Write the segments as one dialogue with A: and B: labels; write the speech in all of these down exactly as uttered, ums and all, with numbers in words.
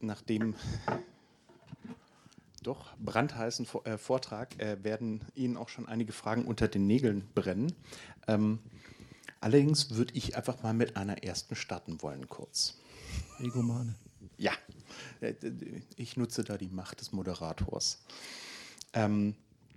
A: nach dem doch brandheißen Vortrag äh, werden Ihnen auch schon einige Fragen unter den Nägeln brennen. Ähm, allerdings würde ich einfach mal mit einer ersten starten wollen, kurz.
B: Egomane.
A: Ja, ich nutze da die Macht des Moderators. Ähm,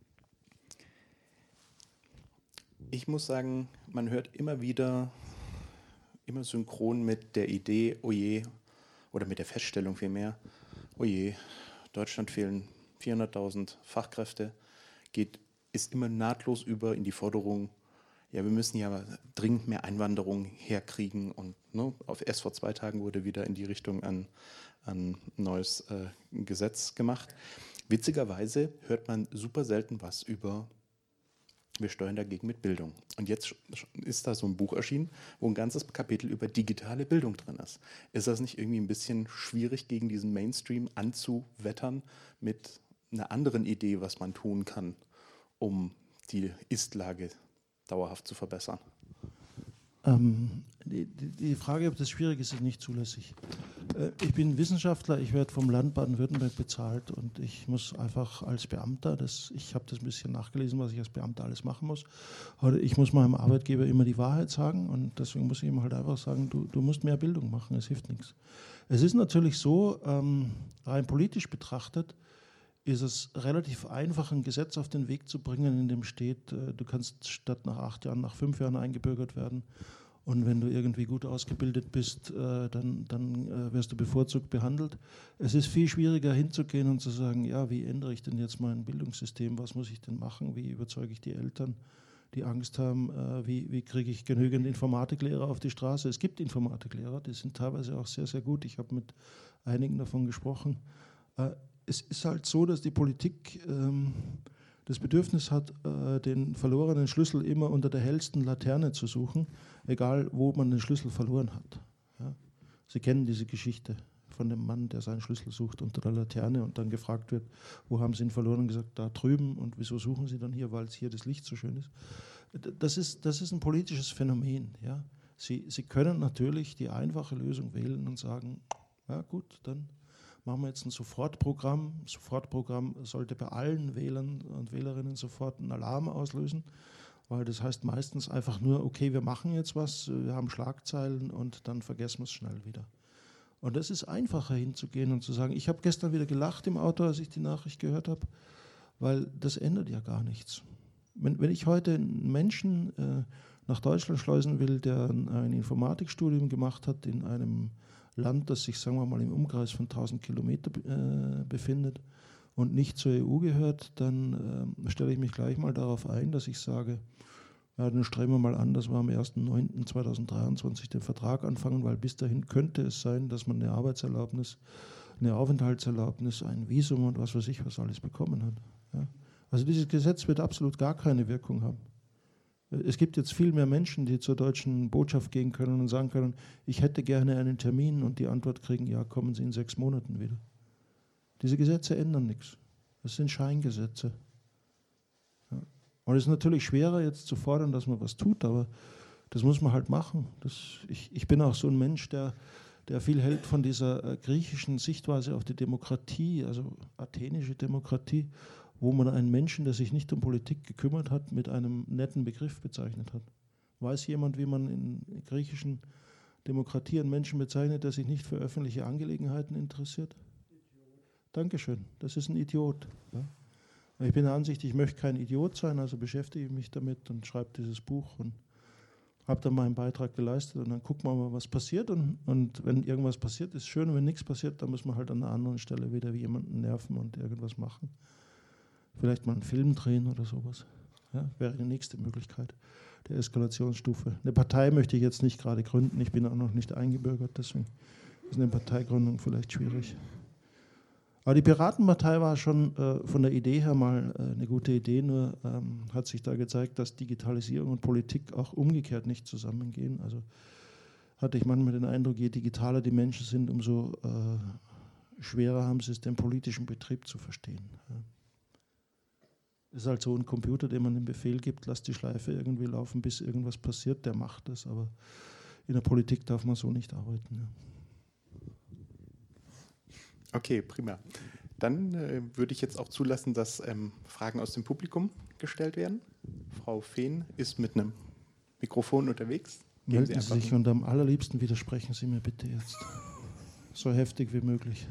A: ich muss sagen, man hört immer wieder, immer synchron mit der Idee, oh je, oder mit der Feststellung vielmehr, oh je, Deutschland fehlen vierhunderttausend Fachkräfte, geht, ist immer nahtlos über in die Forderung, ja, wir müssen ja dringend mehr Einwanderung herkriegen. Und ne, auf, erst vor zwei Tagen wurde wieder in die Richtung ein, ein neues äh, Gesetz gemacht. Witzigerweise hört man super selten was über, wir steuern dagegen mit Bildung. Und jetzt ist da so ein Buch erschienen, wo ein ganzes Kapitel über digitale Bildung drin ist. Ist das nicht irgendwie ein bisschen schwierig, gegen diesen Mainstream anzuwettern mit einer anderen Idee, was man tun kann, um die Ist-Lage dauerhaft zu verbessern?
B: Ähm, die, die Frage, ob das schwierig ist, ist nicht zulässig. Äh, ich bin Wissenschaftler, ich werde vom Land Baden-Württemberg bezahlt und ich muss einfach als Beamter, das, ich habe das ein bisschen nachgelesen, was ich als Beamter alles machen muss, oder ich muss meinem Arbeitgeber immer die Wahrheit sagen und deswegen muss ich ihm halt einfach sagen, du, du musst mehr Bildung machen, es hilft nichts. Es ist natürlich so, ähm, rein politisch betrachtet, ist es relativ einfach, ein Gesetz auf den Weg zu bringen, in dem steht, du kannst statt nach acht Jahren, nach fünf Jahren eingebürgert werden. Und wenn du irgendwie gut ausgebildet bist, dann, dann wirst du bevorzugt behandelt. Es ist viel schwieriger hinzugehen und zu sagen, ja, wie ändere ich denn jetzt mein Bildungssystem? Was muss ich denn machen? Wie überzeuge ich die Eltern, die Angst haben? Wie, wie kriege ich genügend Informatiklehrer auf die Straße? Es gibt Informatiklehrer, die sind teilweise auch sehr, sehr gut. Ich habe mit einigen davon gesprochen. Es ist halt so, dass die Politik ähm, das Bedürfnis hat, äh, den verlorenen Schlüssel immer unter der hellsten Laterne zu suchen, egal wo man den Schlüssel verloren hat. Ja? Sie kennen diese Geschichte von dem Mann, der seinen Schlüssel sucht unter der Laterne und dann gefragt wird, wo haben Sie ihn verloren? Und gesagt, da drüben. Und wieso suchen Sie dann hier? Weil es hier das Licht so schön ist. Das ist, das ist ein politisches Phänomen. Ja? Sie, Sie können natürlich die einfache Lösung wählen und sagen, ja gut, dann machen wir jetzt ein Sofortprogramm. Ein Sofortprogramm sollte bei allen Wählern und Wählerinnen sofort einen Alarm auslösen, weil das heißt meistens einfach nur, okay, wir machen jetzt was, wir haben Schlagzeilen und dann vergessen wir es schnell wieder. Und das ist einfacher hinzugehen und zu sagen, ich habe gestern wieder gelacht im Auto, als ich die Nachricht gehört habe, weil das ändert ja gar nichts. Wenn, wenn ich heute einen Menschen äh, nach Deutschland schleusen will, der ein, ein Informatikstudium gemacht hat in einem Land, das sich, sagen wir mal, im Umkreis von tausend Kilometer äh, befindet und nicht zur E U gehört, dann äh, stelle ich mich gleich mal darauf ein, dass ich sage, ja, dann streben wir mal an, dass wir am ersten neunten zweitausenddreiundzwanzig den Vertrag anfangen, weil bis dahin könnte es sein, dass man eine Arbeitserlaubnis, eine Aufenthaltserlaubnis, ein Visum und was weiß ich, was alles bekommen hat. Ja. Also dieses Gesetz wird absolut gar keine Wirkung haben. Es gibt jetzt viel mehr Menschen, die zur deutschen Botschaft gehen können und sagen können, ich hätte gerne einen Termin und die Antwort kriegen, ja, kommen Sie in sechs Monaten wieder. Diese Gesetze ändern nichts. Das sind Scheingesetze. Ja. Und es ist natürlich schwerer jetzt zu fordern, dass man was tut, aber das muss man halt machen. Das, ich, ich bin auch so ein Mensch, der, der viel hält von dieser äh, griechischen Sichtweise auf die Demokratie, also athenische Demokratie, wo man einen Menschen, der sich nicht um Politik gekümmert hat, mit einem netten Begriff bezeichnet hat. Weiß jemand, wie man in griechischen Demokratie einen Menschen bezeichnet, der sich nicht für öffentliche Angelegenheiten interessiert? Idiot. Dankeschön, das ist ein Idiot. Ja? Ich bin der Ansicht, ich möchte kein Idiot sein, also beschäftige ich mich damit und schreibe dieses Buch und habe dann meinen Beitrag geleistet und dann gucken wir mal, was passiert. Und, und wenn irgendwas passiert, ist schön, wenn nichts passiert, dann muss man halt an einer anderen Stelle wieder wie jemanden nerven und irgendwas machen. Vielleicht mal einen Film drehen oder sowas. Ja, wäre die nächste Möglichkeit der Eskalationsstufe. Eine Partei möchte ich jetzt nicht gerade gründen. Ich bin auch noch nicht eingebürgert, deswegen ist eine Parteigründung vielleicht schwierig. Aber die Piratenpartei war schon äh, von der Idee her mal äh, eine gute Idee, nur ähm, hat sich da gezeigt, dass Digitalisierung und Politik auch umgekehrt nicht zusammengehen. Also hatte ich manchmal den Eindruck, je digitaler die Menschen sind, umso äh, schwerer haben sie es, den politischen Betrieb zu verstehen. Ja. Es ist halt so ein Computer, dem man den Befehl gibt, lass die Schleife irgendwie laufen, bis irgendwas passiert, der macht das, aber in der Politik darf man so nicht arbeiten. Ja.
A: Okay, prima. Dann äh, würde ich jetzt auch zulassen, dass ähm, Fragen aus dem Publikum gestellt werden. Frau Fehn ist mit einem Mikrofon unterwegs. Geben
B: Melden Sie sich
A: ein-
B: und am allerliebsten widersprechen Sie mir bitte jetzt. So heftig wie möglich.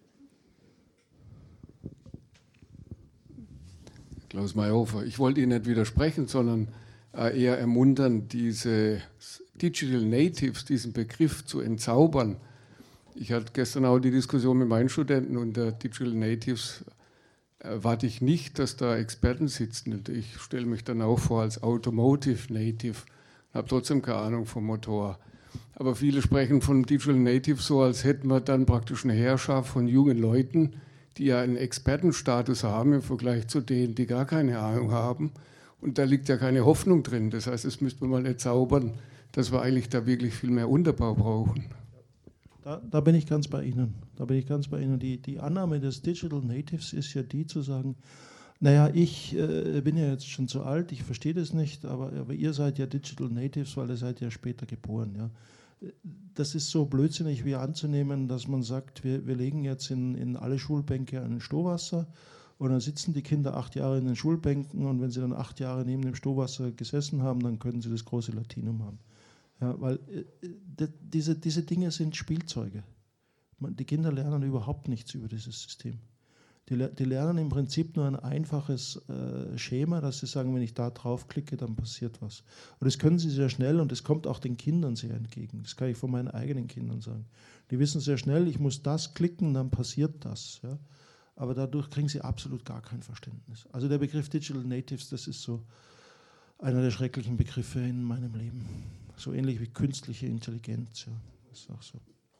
C: Klaus Mayhofer, ich wollte Ihnen nicht widersprechen, sondern äh, eher ermuntern, diese Digital Natives, diesen Begriff zu entzaubern. Ich hatte gestern auch die Diskussion mit meinen Studenten und der Digital Natives erwarte ich nicht, dass da Experten sitzen. Und ich stelle mich dann auch vor als Automotive Native, habe trotzdem keine Ahnung vom Motor. Aber viele sprechen von Digital Native so, als hätten wir dann praktisch eine Herrschaft von jungen Leuten, die ja einen Expertenstatus haben im Vergleich zu denen, die gar keine Ahnung haben. Und da liegt ja keine Hoffnung drin. Das heißt, das müsste man mal erzaubern, dass wir eigentlich da wirklich viel mehr Unterbau brauchen.
B: Da, da bin ich ganz bei Ihnen. Da bin ich ganz bei Ihnen. Die, die Annahme des Digital Natives ist ja die zu sagen, naja, ich äh, bin ja jetzt schon zu alt, ich verstehe das nicht, aber, aber ihr seid ja Digital Natives, weil ihr seid ja später geboren. Ja. Das ist so blödsinnig wie anzunehmen, dass man sagt, wir, wir legen jetzt in, in alle Schulbänke ein Stohwasser und dann sitzen die Kinder acht Jahre in den Schulbänken und wenn sie dann acht Jahre neben dem Stohwasser gesessen haben, dann können sie das große Latinum haben. Ja, weil äh, diese, diese Dinge sind Spielzeuge. Man, die Kinder lernen überhaupt nichts über dieses System. Die, die lernen im Prinzip nur ein einfaches äh, Schema, dass sie sagen, wenn ich da draufklicke, dann passiert was. Und das können sie sehr schnell und das kommt auch den Kindern sehr entgegen. Das kann ich von meinen eigenen Kindern sagen. Die wissen sehr schnell, ich muss das klicken, dann passiert das. Ja? Aber dadurch kriegen sie absolut gar kein Verständnis. Also der Begriff Digital Natives, das ist so einer der schrecklichen Begriffe in meinem Leben. So ähnlich wie künstliche Intelligenz. Ja. Das ist auch so.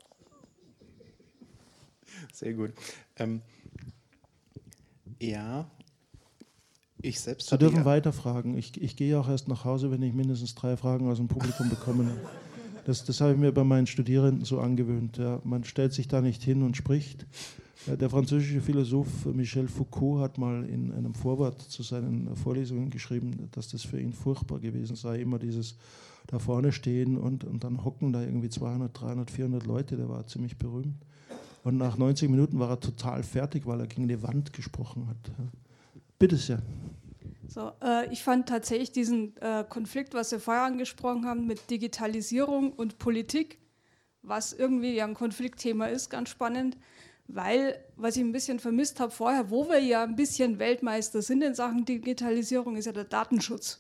A: Sehr gut. Ähm, ja, ich selbst
B: Sie dürfen
A: ja
B: weiterfragen. Ich, ich gehe auch erst nach Hause, wenn ich mindestens drei Fragen aus dem Publikum bekomme. Das, das habe ich mir bei meinen Studierenden so angewöhnt. Ja. Man stellt sich da nicht hin und spricht. Ja, der französische Philosoph Michel Foucault hat mal in einem Vorwort zu seinen Vorlesungen geschrieben, dass das für ihn furchtbar gewesen sei, immer dieses da vorne stehen und, und dann hocken da irgendwie zweihundert, dreihundert, vierhundert Leute, der war ziemlich berühmt. Und nach neunzig Minuten war er total fertig, weil er gegen die Wand gesprochen hat. Ja. Bitte sehr.
D: So, äh, ich fand tatsächlich diesen äh, Konflikt, was Sie vorher angesprochen haben, mit Digitalisierung und Politik, was irgendwie ja ein Konfliktthema ist, ganz spannend, weil, was ich ein bisschen vermisst habe vorher, wo wir ja ein bisschen Weltmeister sind in Sachen Digitalisierung, ist ja der Datenschutz.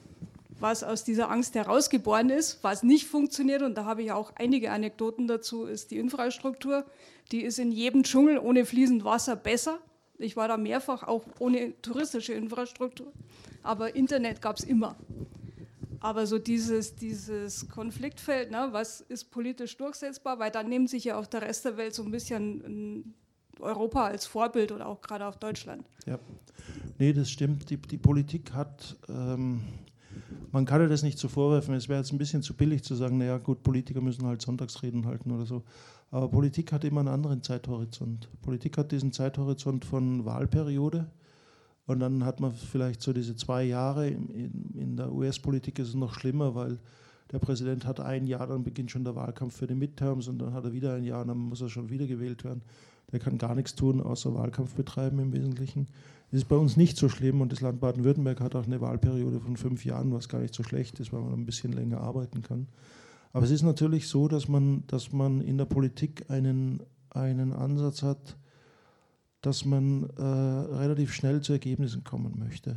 D: Was aus dieser Angst herausgeboren ist, was nicht funktioniert, und da habe ich auch einige Anekdoten dazu, ist die Infrastruktur. Die ist in jedem Dschungel ohne fließend Wasser besser. Ich war da mehrfach, auch ohne touristische Infrastruktur. Aber Internet gab es immer. Aber so dieses, dieses Konfliktfeld, ne, was ist politisch durchsetzbar, weil dann nimmt sich ja auch der Rest der Welt so ein bisschen Europa als Vorbild oder auch gerade auch Deutschland.
B: Ja, nee, das stimmt. Die, die Politik hat... Ähm Man kann ja das nicht so vorwerfen, es wäre jetzt ein bisschen zu billig zu sagen, naja gut, Politiker müssen halt Sonntagsreden halten oder so. Aber Politik hat immer einen anderen Zeithorizont. Politik hat diesen Zeithorizont von Wahlperiode und dann hat man vielleicht so diese zwei Jahre. In, in der U S-Politik ist es noch schlimmer, weil der Präsident hat ein Jahr, dann beginnt schon der Wahlkampf für die Midterms und dann hat er wieder ein Jahr und dann muss er schon wieder gewählt werden. Der kann gar nichts tun, außer Wahlkampf betreiben im Wesentlichen. Das ist bei uns nicht so schlimm und das Land Baden-Württemberg hat auch eine Wahlperiode von fünf Jahren, was gar nicht so schlecht ist, weil man ein bisschen länger arbeiten kann. Aber es ist natürlich so, dass man, dass man in der Politik einen, einen Ansatz hat, dass man äh, relativ schnell zu Ergebnissen kommen möchte.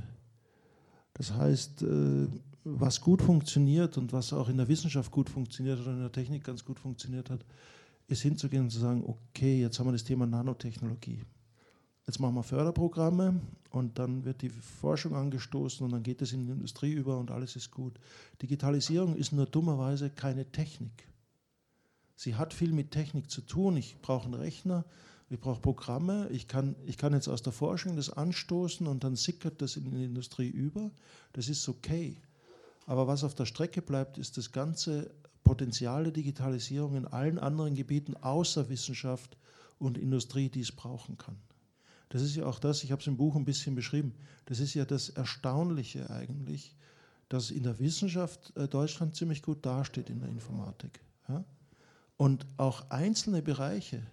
B: Das heißt, äh, was gut funktioniert und was auch in der Wissenschaft gut funktioniert oder in der Technik ganz gut funktioniert hat, ist hinzugehen und zu sagen, okay, jetzt haben wir das Thema Nanotechnologie. Jetzt machen wir Förderprogramme und dann wird die Forschung angestoßen und dann geht es in die Industrie über und alles ist gut. Digitalisierung ist nur dummerweise keine Technik. Sie hat viel mit Technik zu tun. Ich brauche einen Rechner, ich brauche Programme, ich kann, ich kann jetzt aus der Forschung das anstoßen und dann sickert das in die Industrie über. Das ist okay. Aber was auf der Strecke bleibt, ist das ganze Potenzial der Digitalisierung in allen anderen Gebieten außer Wissenschaft und Industrie, die es brauchen kann. Das ist ja auch das, ich habe es im Buch ein bisschen beschrieben, das ist ja das Erstaunliche eigentlich, dass in der Wissenschaft äh, Deutschland ziemlich gut dasteht in der Informatik. Ja? Und auch einzelne Bereiche,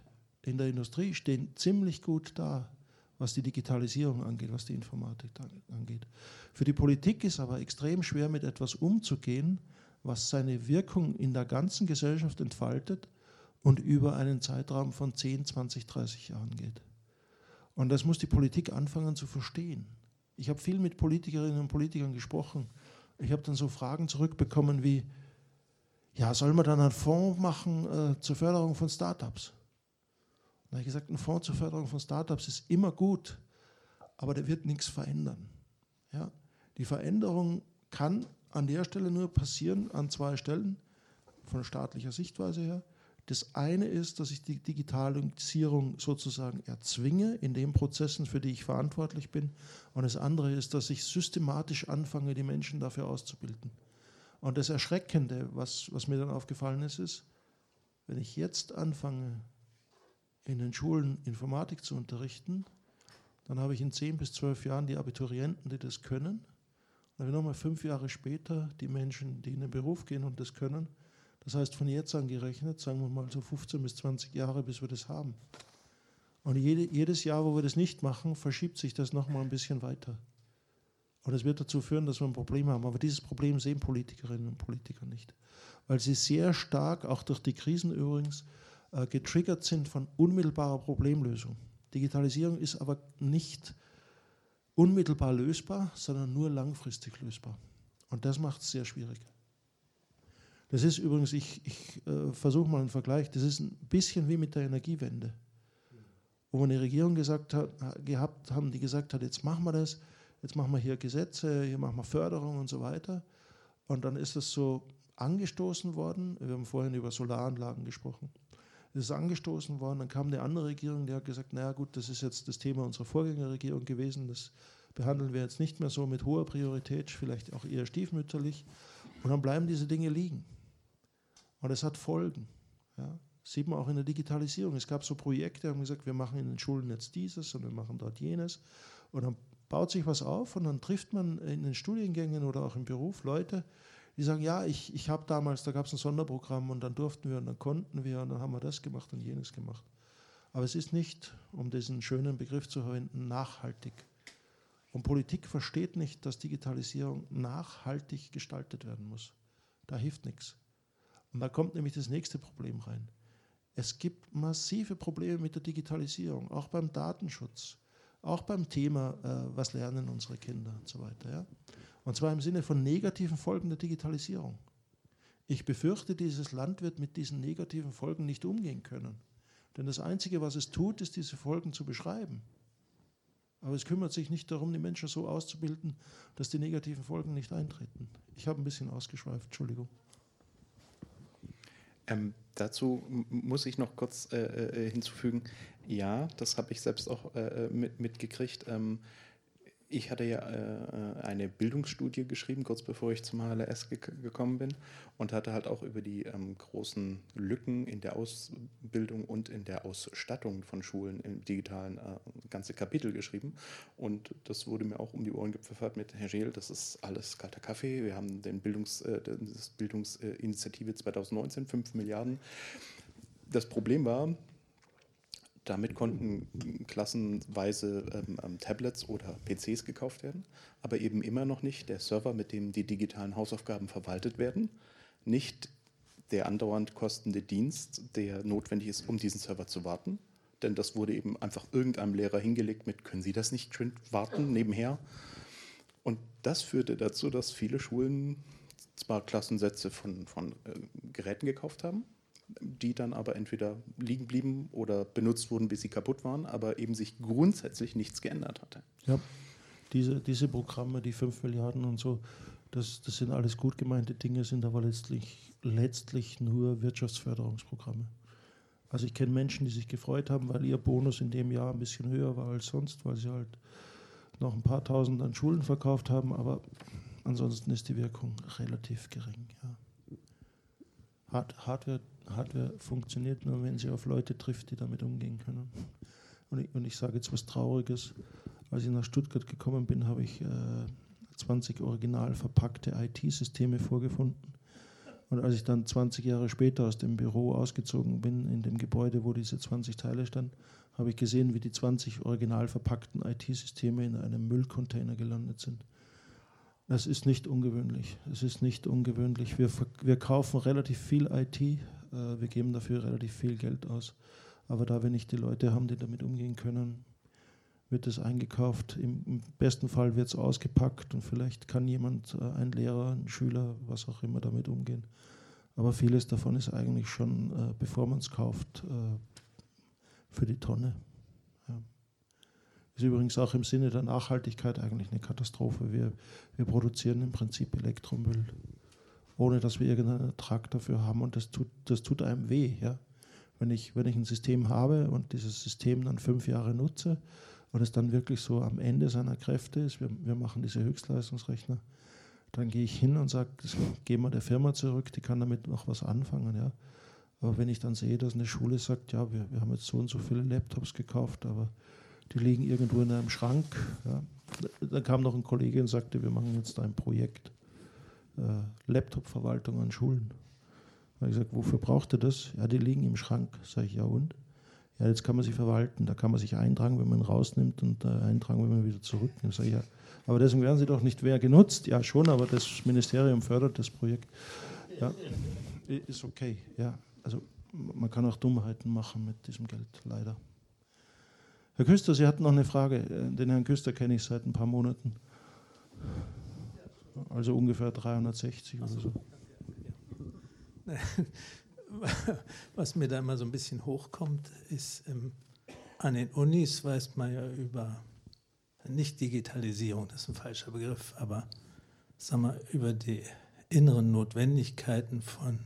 B: in der Industrie stehen ziemlich gut da, was die Digitalisierung angeht, was die Informatik angeht. Für die Politik ist aber extrem schwer, mit etwas umzugehen, was seine Wirkung in der ganzen Gesellschaft entfaltet und über einen Zeitraum von zehn, zwanzig, dreißig Jahren geht. Und das muss die Politik anfangen zu verstehen. Ich habe viel mit Politikerinnen und Politikern gesprochen. Ich habe dann so Fragen zurückbekommen wie, ja, soll man dann einen Fonds machen äh, zur Förderung von Startups? Da habe ich gesagt, ein Fonds zur Förderung von Startups ist immer gut, aber der wird nichts verändern. Ja? Die Veränderung kann an der Stelle nur passieren, an zwei Stellen, von staatlicher Sichtweise her. Das eine ist, dass ich die Digitalisierung sozusagen erzwinge in den Prozessen, für die ich verantwortlich bin. Und das andere ist, dass ich systematisch anfange, die Menschen dafür auszubilden. Und das Erschreckende, was, was mir dann aufgefallen ist, ist, wenn ich jetzt anfange, in den Schulen Informatik zu unterrichten, dann habe ich in zehn bis zwölf Jahren die Abiturienten, die das können. Dann habe ich nochmal fünf Jahre später die Menschen, die in den Beruf gehen und das können. Das heißt, von jetzt an gerechnet, sagen wir mal so fünfzehn bis zwanzig Jahre, bis wir das haben. Und jede, jedes Jahr, wo wir das nicht machen, verschiebt sich das nochmal ein bisschen weiter. Und das wird dazu führen, dass wir ein Problem haben. Aber dieses Problem sehen Politikerinnen und Politiker nicht. Weil sie sehr stark, auch durch die Krisen übrigens, äh, getriggert sind von unmittelbarer Problemlösung. Digitalisierung ist aber nicht unmittelbar lösbar, sondern nur langfristig lösbar. Und das macht es sehr schwierig. Das ist übrigens, ich, ich äh, versuche mal einen Vergleich, das ist ein bisschen wie mit der Energiewende. Wo wir eine Regierung gesagt hat, gehabt haben, die gesagt hat, jetzt machen wir das, jetzt machen wir hier Gesetze, hier machen wir Förderung und so weiter. Und dann ist das so angestoßen worden, wir haben vorhin über Solaranlagen gesprochen, es ist angestoßen worden, dann kam eine andere Regierung, die hat gesagt, naja gut, das ist jetzt das Thema unserer Vorgängerregierung gewesen, das behandeln wir jetzt nicht mehr so mit hoher Priorität, vielleicht auch eher stiefmütterlich. Und dann bleiben diese Dinge liegen. Und es hat Folgen. Ja. Das sieht man auch in der Digitalisierung. Es gab so Projekte, die haben gesagt, wir machen in den Schulen jetzt dieses und wir machen dort jenes. Und dann baut sich was auf und dann trifft man in den Studiengängen oder auch im Beruf Leute, die sagen, ja, ich, ich habe damals, da gab es ein Sonderprogramm und dann durften wir und dann konnten wir und dann haben wir das gemacht und jenes gemacht. Aber es ist nicht, um diesen schönen Begriff zu verwenden, nachhaltig. Und Politik versteht nicht, dass Digitalisierung nachhaltig gestaltet werden muss. Da hilft nichts. Und da kommt nämlich das nächste Problem rein. Es gibt massive Probleme mit der Digitalisierung, auch beim Datenschutz, auch beim Thema, äh, was lernen unsere Kinder und so weiter. Ja? Und zwar im Sinne von negativen Folgen der Digitalisierung. Ich befürchte, dieses Land wird mit diesen negativen Folgen nicht umgehen können. Denn das Einzige, was es tut, ist, diese Folgen zu beschreiben. Aber es kümmert sich nicht darum, die Menschen so auszubilden, dass die negativen Folgen nicht eintreten. Ich habe ein bisschen ausgeschweift, Entschuldigung.
A: Ähm, dazu m- muss ich noch kurz äh, äh, hinzufügen, ja, das habe ich selbst auch äh, mit, mitgekriegt. Ähm, ich hatte ja äh, eine Bildungsstudie geschrieben, kurz bevor ich zum H L S ge- gekommen bin und hatte halt auch über die ähm, großen Lücken in der Ausbildung und in der Ausstattung von Schulen im digitalen äh, ganze Kapitel geschrieben. Und das wurde mir auch um die Ohren gepfeffert mit, Herr Scheel, das ist alles kalter Kaffee. Wir haben den Bildungs, äh, das Bildungsinitiative zwanzig neunzehn, fünf Milliarden. Das Problem war, damit konnten klassenweise ähm, Tablets oder P Cs gekauft werden, aber eben immer noch nicht der Server, mit dem die digitalen Hausaufgaben verwaltet werden, nicht der andauernd kostende Dienst, der notwendig ist, um diesen Server zu warten, denn das wurde eben einfach irgendeinem Lehrer hingelegt mit, können Sie das nicht schön warten nebenher? Und das führte dazu, dass viele Schulen zwar Klassensätze von, von äh, Geräten gekauft haben, die dann aber entweder liegen blieben oder benutzt wurden, bis sie kaputt waren, aber eben sich grundsätzlich nichts geändert hatte.
B: Ja, diese, diese Programme, die fünf Milliarden und so, das, das sind alles gut gemeinte Dinge, sind aber letztlich, letztlich nur Wirtschaftsförderungsprogramme. Also ich kenne Menschen, die sich gefreut haben, weil ihr Bonus in dem Jahr ein bisschen höher war als sonst, weil sie halt noch ein paar Tausend an Schulen verkauft haben, aber ansonsten ist die Wirkung relativ gering. Ja. Hard, Hardware, Hardware funktioniert nur, wenn sie auf Leute trifft, die damit umgehen können. Und ich, und ich sage jetzt was Trauriges. Als ich nach Stuttgart gekommen bin, habe ich äh, zwanzig original verpackte I T-Systeme vorgefunden. Und als ich dann zwanzig Jahre später aus dem Büro ausgezogen bin, in dem Gebäude, wo diese zwanzig Teile standen, habe ich gesehen, wie die zwanzig original verpackten I T-Systeme in einem Müllcontainer gelandet sind. Das ist nicht ungewöhnlich. Es ist nicht ungewöhnlich. Wir, wir kaufen relativ viel I T, äh, wir geben dafür relativ viel Geld aus. Aber da wir nicht die Leute haben, die damit umgehen können, wird es eingekauft. Im, im besten Fall wird es ausgepackt und vielleicht kann jemand, äh, ein Lehrer, ein Schüler, was auch immer, damit umgehen. Aber vieles davon ist eigentlich schon, äh, bevor man es kauft, äh, für die Tonne. Ja. Ist übrigens auch im Sinne der Nachhaltigkeit eigentlich eine Katastrophe. Wir, wir produzieren im Prinzip Elektromüll, ohne dass wir irgendeinen Ertrag dafür haben. Und das tut, das tut einem weh. Ja? Wenn ich, wenn ich ein System habe und dieses System dann fünf Jahre nutze und es dann wirklich so am Ende seiner Kräfte ist, wir, wir machen diese Höchstleistungsrechner, dann gehe ich hin und sage, das geben wir der Firma zurück, die kann damit noch was anfangen. Ja? Aber wenn ich dann sehe, dass eine Schule sagt, ja, wir, wir haben jetzt so und so viele Laptops gekauft, aber die liegen irgendwo in einem Schrank. Ja. Dann kam noch ein Kollege und sagte, wir machen jetzt ein Projekt, äh, Laptop-Verwaltung an Schulen. Da habe ich gesagt, wofür braucht ihr das? Ja, die liegen im Schrank. Sag ich, ja und? Ja, jetzt kann man sie verwalten. Da kann man sich eintragen, wenn man rausnimmt und äh, eintragen, wenn man wieder zurücknimmt. Sag ich, ja, aber deswegen werden sie doch nicht mehr genutzt. Ja, schon, aber das Ministerium fördert das Projekt. Ja, ist okay, ja. Also man kann auch Dummheiten machen mit diesem Geld, leider. Herr Küster, Sie hatten noch eine Frage. Den Herrn Küster kenne ich seit ein paar Monaten. Also ungefähr dreihundertsechzig oder so.
E: Was mir da immer so ein bisschen hochkommt, ist, ähm, an den Unis weiß man ja über, nicht Digitalisierung, das ist ein falscher Begriff, aber sagen wir, über die inneren Notwendigkeiten von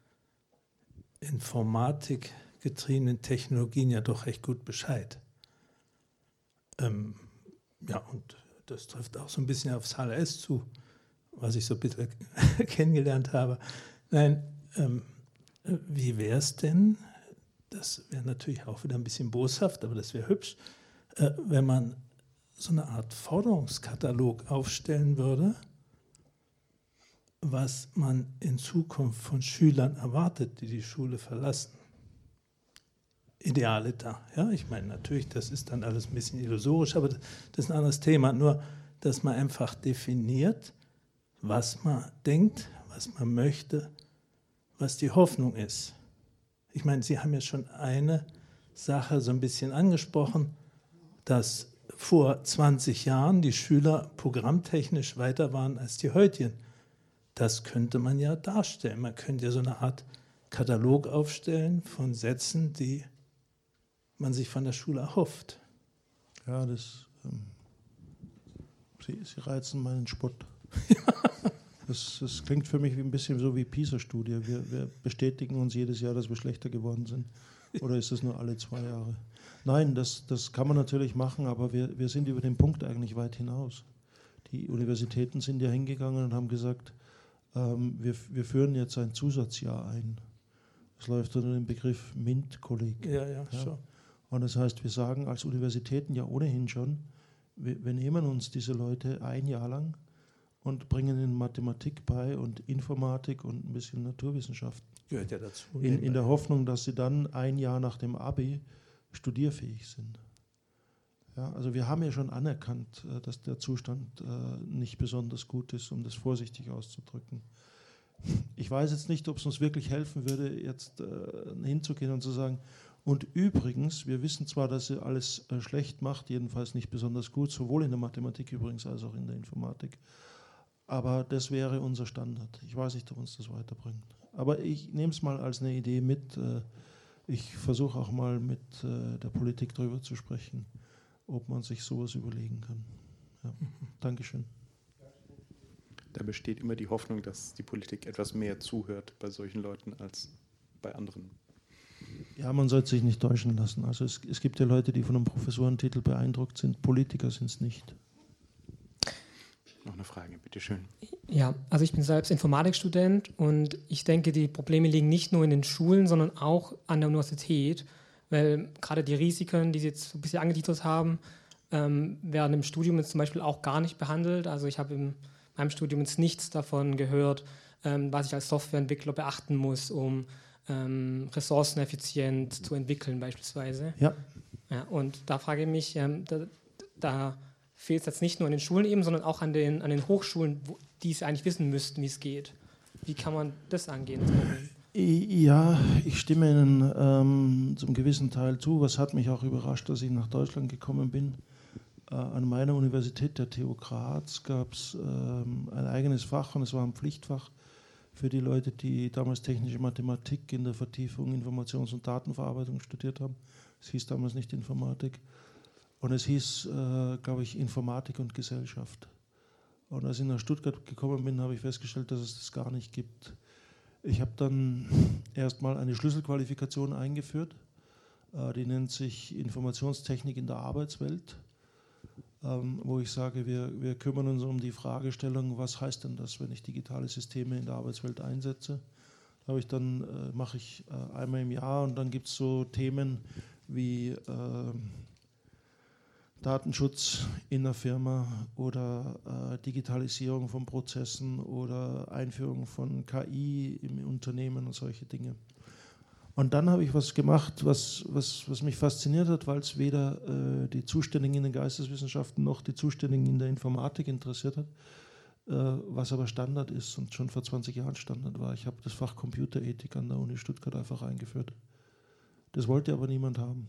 E: informatikgetriebenen Technologien ja doch recht gut Bescheid. Ähm, ja, und das trifft auch so ein bisschen aufs H L S zu, was ich so ein bisschen kennengelernt habe. Nein, ähm, wie wäre es denn, das wäre natürlich auch wieder ein bisschen boshaft, aber das wäre hübsch, äh, wenn man so eine Art Forderungskatalog aufstellen würde, was man in Zukunft von Schülern erwartet, die die Schule verlassen. Ideale da. Ja, ich meine, natürlich, das ist dann alles ein bisschen illusorisch, aber das ist ein anderes Thema. Nur, dass man einfach definiert, was man denkt, was man möchte, was die Hoffnung ist. Ich meine, Sie haben ja schon eine Sache so ein bisschen angesprochen, dass vor zwanzig Jahren die Schüler programmtechnisch weiter waren als die heutigen. Das könnte man ja darstellen. Man könnte ja so eine Art Katalog aufstellen von Sätzen, die man sich von der Schule erhofft.
B: Ja, das, ähm, Sie, Sie reizen meinen Spott. das, das klingt für mich wie ein bisschen so wie PISA-Studie. Wir, wir bestätigen uns jedes Jahr, dass wir schlechter geworden sind. Oder ist das nur alle zwei Jahre? Nein, das, das kann man natürlich machen, aber wir, wir sind über den Punkt eigentlich weit hinaus. Die Universitäten sind ja hingegangen und haben gesagt, ähm, wir, wir führen jetzt ein Zusatzjahr ein. Das läuft unter dem Begriff MINT-Kolleg.
E: Ja, ja, ja, schon.
B: Und das heißt, wir sagen als Universitäten ja ohnehin schon, wir, wir nehmen uns diese Leute ein Jahr lang und bringen ihnen Mathematik bei und Informatik und ein bisschen Naturwissenschaften.
E: Gehört ja dazu.
B: In, in der Hoffnung, dass sie dann ein Jahr nach dem Abi studierfähig sind. Ja, also wir haben ja schon anerkannt, dass der Zustand äh, nicht besonders gut ist, um das vorsichtig auszudrücken. Ich weiß jetzt nicht, ob es uns wirklich helfen würde, jetzt äh, hinzugehen und zu sagen, und übrigens, wir wissen zwar, dass sie alles äh, schlecht macht, jedenfalls nicht besonders gut, sowohl in der Mathematik übrigens als auch in der Informatik, aber das wäre unser Standard. Ich weiß nicht, ob uns das weiterbringt. Aber ich nehme es mal als eine Idee mit. Äh, ich versuche auch mal mit äh, der Politik darüber zu sprechen, ob man sich sowas überlegen kann. Ja. Mhm. Dankeschön.
A: Da besteht immer die Hoffnung, dass die Politik etwas mehr zuhört bei solchen Leuten als bei anderen.
B: Ja, man sollte sich nicht täuschen lassen. Also es, es gibt ja Leute, die von einem Professorentitel beeindruckt sind. Politiker sind es nicht.
A: Noch eine Frage, bitteschön.
F: Ja, also ich bin selbst Informatikstudent und ich denke, die Probleme liegen nicht nur in den Schulen, sondern auch an der Universität, weil gerade die Risiken, die Sie jetzt ein bisschen angeteasert haben, ähm, werden im Studium jetzt zum Beispiel auch gar nicht behandelt. Also ich habe in meinem Studium jetzt nichts davon gehört, ähm, was ich als Softwareentwickler beachten muss, um ähm, ressourceneffizient zu entwickeln beispielsweise.
B: Ja.
F: Ja, und da frage ich mich, ähm, da, da fehlt es jetzt nicht nur an den Schulen eben, sondern auch an den, an den Hochschulen, wo, die es eigentlich wissen müssten, wie es geht. Wie kann man das angehen? Das Problem?
B: Ja, ich stimme Ihnen ähm, zum gewissen Teil zu. Was hat mich auch überrascht, dass ich nach Deutschland gekommen bin. Äh, an meiner Universität, der T U Graz, gab es ähm, ein eigenes Fach und es war ein Pflichtfach für die Leute, die damals technische Mathematik in der Vertiefung Informations- und Datenverarbeitung studiert haben. Es hieß damals nicht Informatik. Und es hieß, äh, glaube ich, Informatik und Gesellschaft. Und als ich nach Stuttgart gekommen bin, habe ich festgestellt, dass es das gar nicht gibt. Ich habe dann erstmal eine Schlüsselqualifikation eingeführt, äh, die nennt sich Informationstechnik in der Arbeitswelt, ähm, wo ich sage, wir, wir kümmern uns um die Fragestellung, was heißt denn das, wenn ich digitale Systeme in der Arbeitswelt einsetze. Da habe ich dann, äh, mache ich äh, einmal im Jahr und dann gibt es so Themen wie äh, Datenschutz in der Firma oder äh, Digitalisierung von Prozessen oder Einführung von K I im Unternehmen und solche Dinge. Und dann habe ich was gemacht, was, was, was mich fasziniert hat, weil es weder äh, die Zuständigen in den Geisteswissenschaften noch die Zuständigen in der Informatik interessiert hat, äh, was aber Standard ist und schon vor zwanzig Jahren Standard war. Ich habe das Fach Computerethik an der Uni Stuttgart einfach eingeführt. Das wollte aber niemand haben.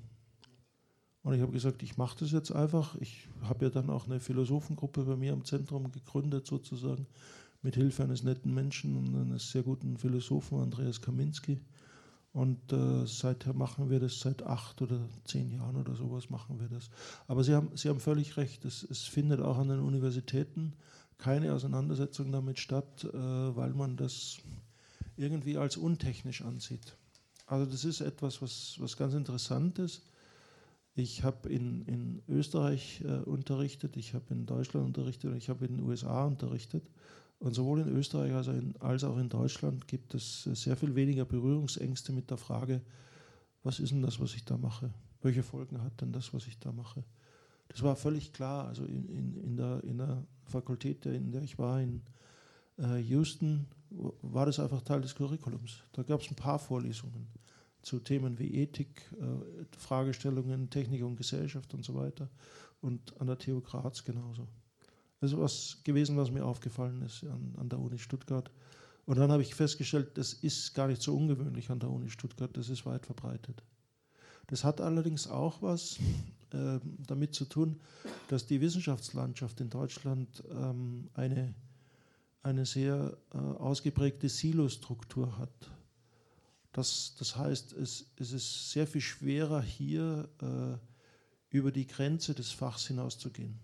B: Und ich habe gesagt, ich mache das jetzt einfach. Ich habe ja dann auch eine Philosophengruppe bei mir am Zentrum gegründet, sozusagen, mit Hilfe eines netten Menschen und eines sehr guten Philosophen, Andreas Kaminski. Und äh, seither machen wir das, seit acht oder zehn Jahren oder sowas machen wir das. Aber Sie haben, Sie haben völlig recht, es, es findet auch an den Universitäten keine Auseinandersetzung damit statt, äh, weil man das irgendwie als untechnisch ansieht. Also das ist etwas, was, was ganz interessant ist. Ich habe in, in Österreich äh, unterrichtet, ich habe in Deutschland unterrichtet und ich habe in den U S A unterrichtet. Und sowohl in Österreich als, in, als auch in Deutschland gibt es sehr viel weniger Berührungsängste mit der Frage, was ist denn das, was ich da mache? Welche Folgen hat denn das, was ich da mache? Das war völlig klar. Also in, in, in, der, in der Fakultät, in der ich war, in äh, Houston, war das einfach Teil des Curriculums. Da gab es ein paar Vorlesungen zu Themen wie Ethik, äh, Fragestellungen, Technik und Gesellschaft und so weiter. Und an der T U Graz genauso. Das ist was gewesen, was mir aufgefallen ist an, an der Uni Stuttgart. Und dann habe ich festgestellt, das ist gar nicht so ungewöhnlich an der Uni Stuttgart, das ist weit verbreitet. Das hat allerdings auch was äh, damit zu tun, dass die Wissenschaftslandschaft in Deutschland ähm, eine, eine sehr äh, ausgeprägte Silostruktur hat. Das, das heißt, es, es ist sehr viel schwerer, hier äh, über die Grenze des Fachs hinauszugehen.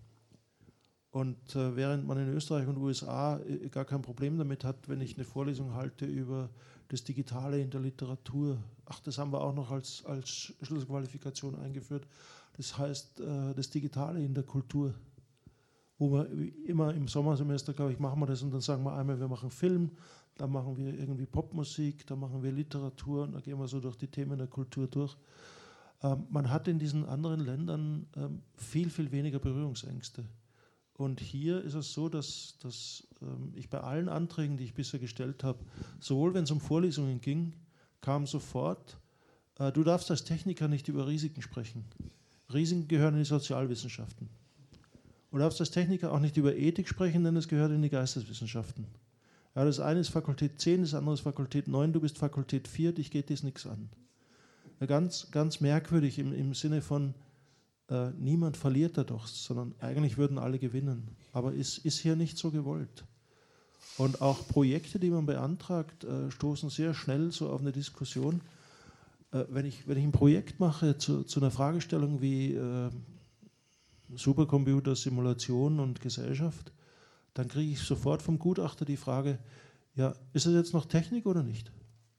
B: Und äh, während man in Österreich und U S A äh, gar kein Problem damit hat, wenn ich eine Vorlesung halte über das Digitale in der Literatur, ach, das haben wir auch noch als, als Schlüsselqualifikation eingeführt, das heißt äh, das Digitale in der Kultur, wo wir immer im Sommersemester, glaube ich, machen wir das und dann sagen wir einmal, wir machen Film, dann machen wir irgendwie Popmusik, dann machen wir Literatur und dann gehen wir so durch die Themen der Kultur durch. Ähm, man hat in diesen anderen Ländern ähm, viel, viel weniger Berührungsängste. Und hier ist es so, dass, dass ähm, ich bei allen Anträgen, die ich bisher gestellt habe, sowohl wenn es um Vorlesungen ging, kam sofort, äh, du darfst als Techniker nicht über Risiken sprechen. Risiken gehören in die Sozialwissenschaften. Du darfst als Techniker auch nicht über Ethik sprechen, denn es gehört in die Geisteswissenschaften. Ja, das eine ist Fakultät zehn, das andere ist Fakultät neun, du bist Fakultät vier, dich geht das nichts an. Ja, ganz, ganz merkwürdig im, im Sinne von, äh, niemand verliert dadurch, sondern eigentlich würden alle gewinnen. Aber es ist hier nicht so gewollt. Und auch Projekte, die man beantragt, äh, stoßen sehr schnell so auf eine Diskussion. Äh, wenn ich, wenn ich ein Projekt mache zu, zu einer Fragestellung wie äh, Supercomputer, Simulation und Gesellschaft, dann kriege ich sofort vom Gutachter die Frage, ja, ist es jetzt noch Technik oder nicht?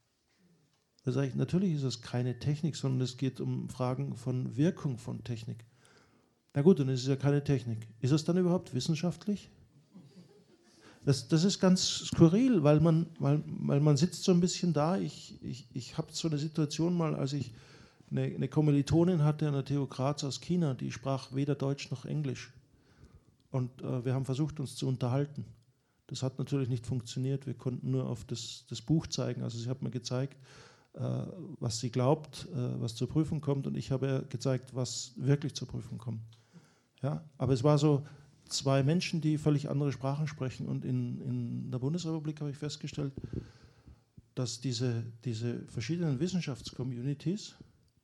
B: Da sage ich, natürlich ist es keine Technik, sondern es geht um Fragen von Wirkung von Technik. Na gut, dann ist es ja keine Technik. Ist es dann überhaupt wissenschaftlich? Das, das ist ganz skurril, weil man, weil, weil man sitzt so ein bisschen da. Ich, ich, ich habe so eine Situation mal, als ich eine, eine Kommilitonin hatte an der T U Graz aus China, die sprach weder Deutsch noch Englisch. Und äh, wir haben versucht, uns zu unterhalten. Das hat natürlich nicht funktioniert. Wir konnten nur auf das, das Buch zeigen. Also sie hat mir gezeigt, äh, was sie glaubt, äh, was zur Prüfung kommt, und ich habe ihr gezeigt, was wirklich zur Prüfung kommt. Ja? Aber es war so zwei Menschen, die völlig andere Sprachen sprechen, und in, in der Bundesrepublik habe ich festgestellt, dass diese, diese verschiedenen Wissenschaftscommunities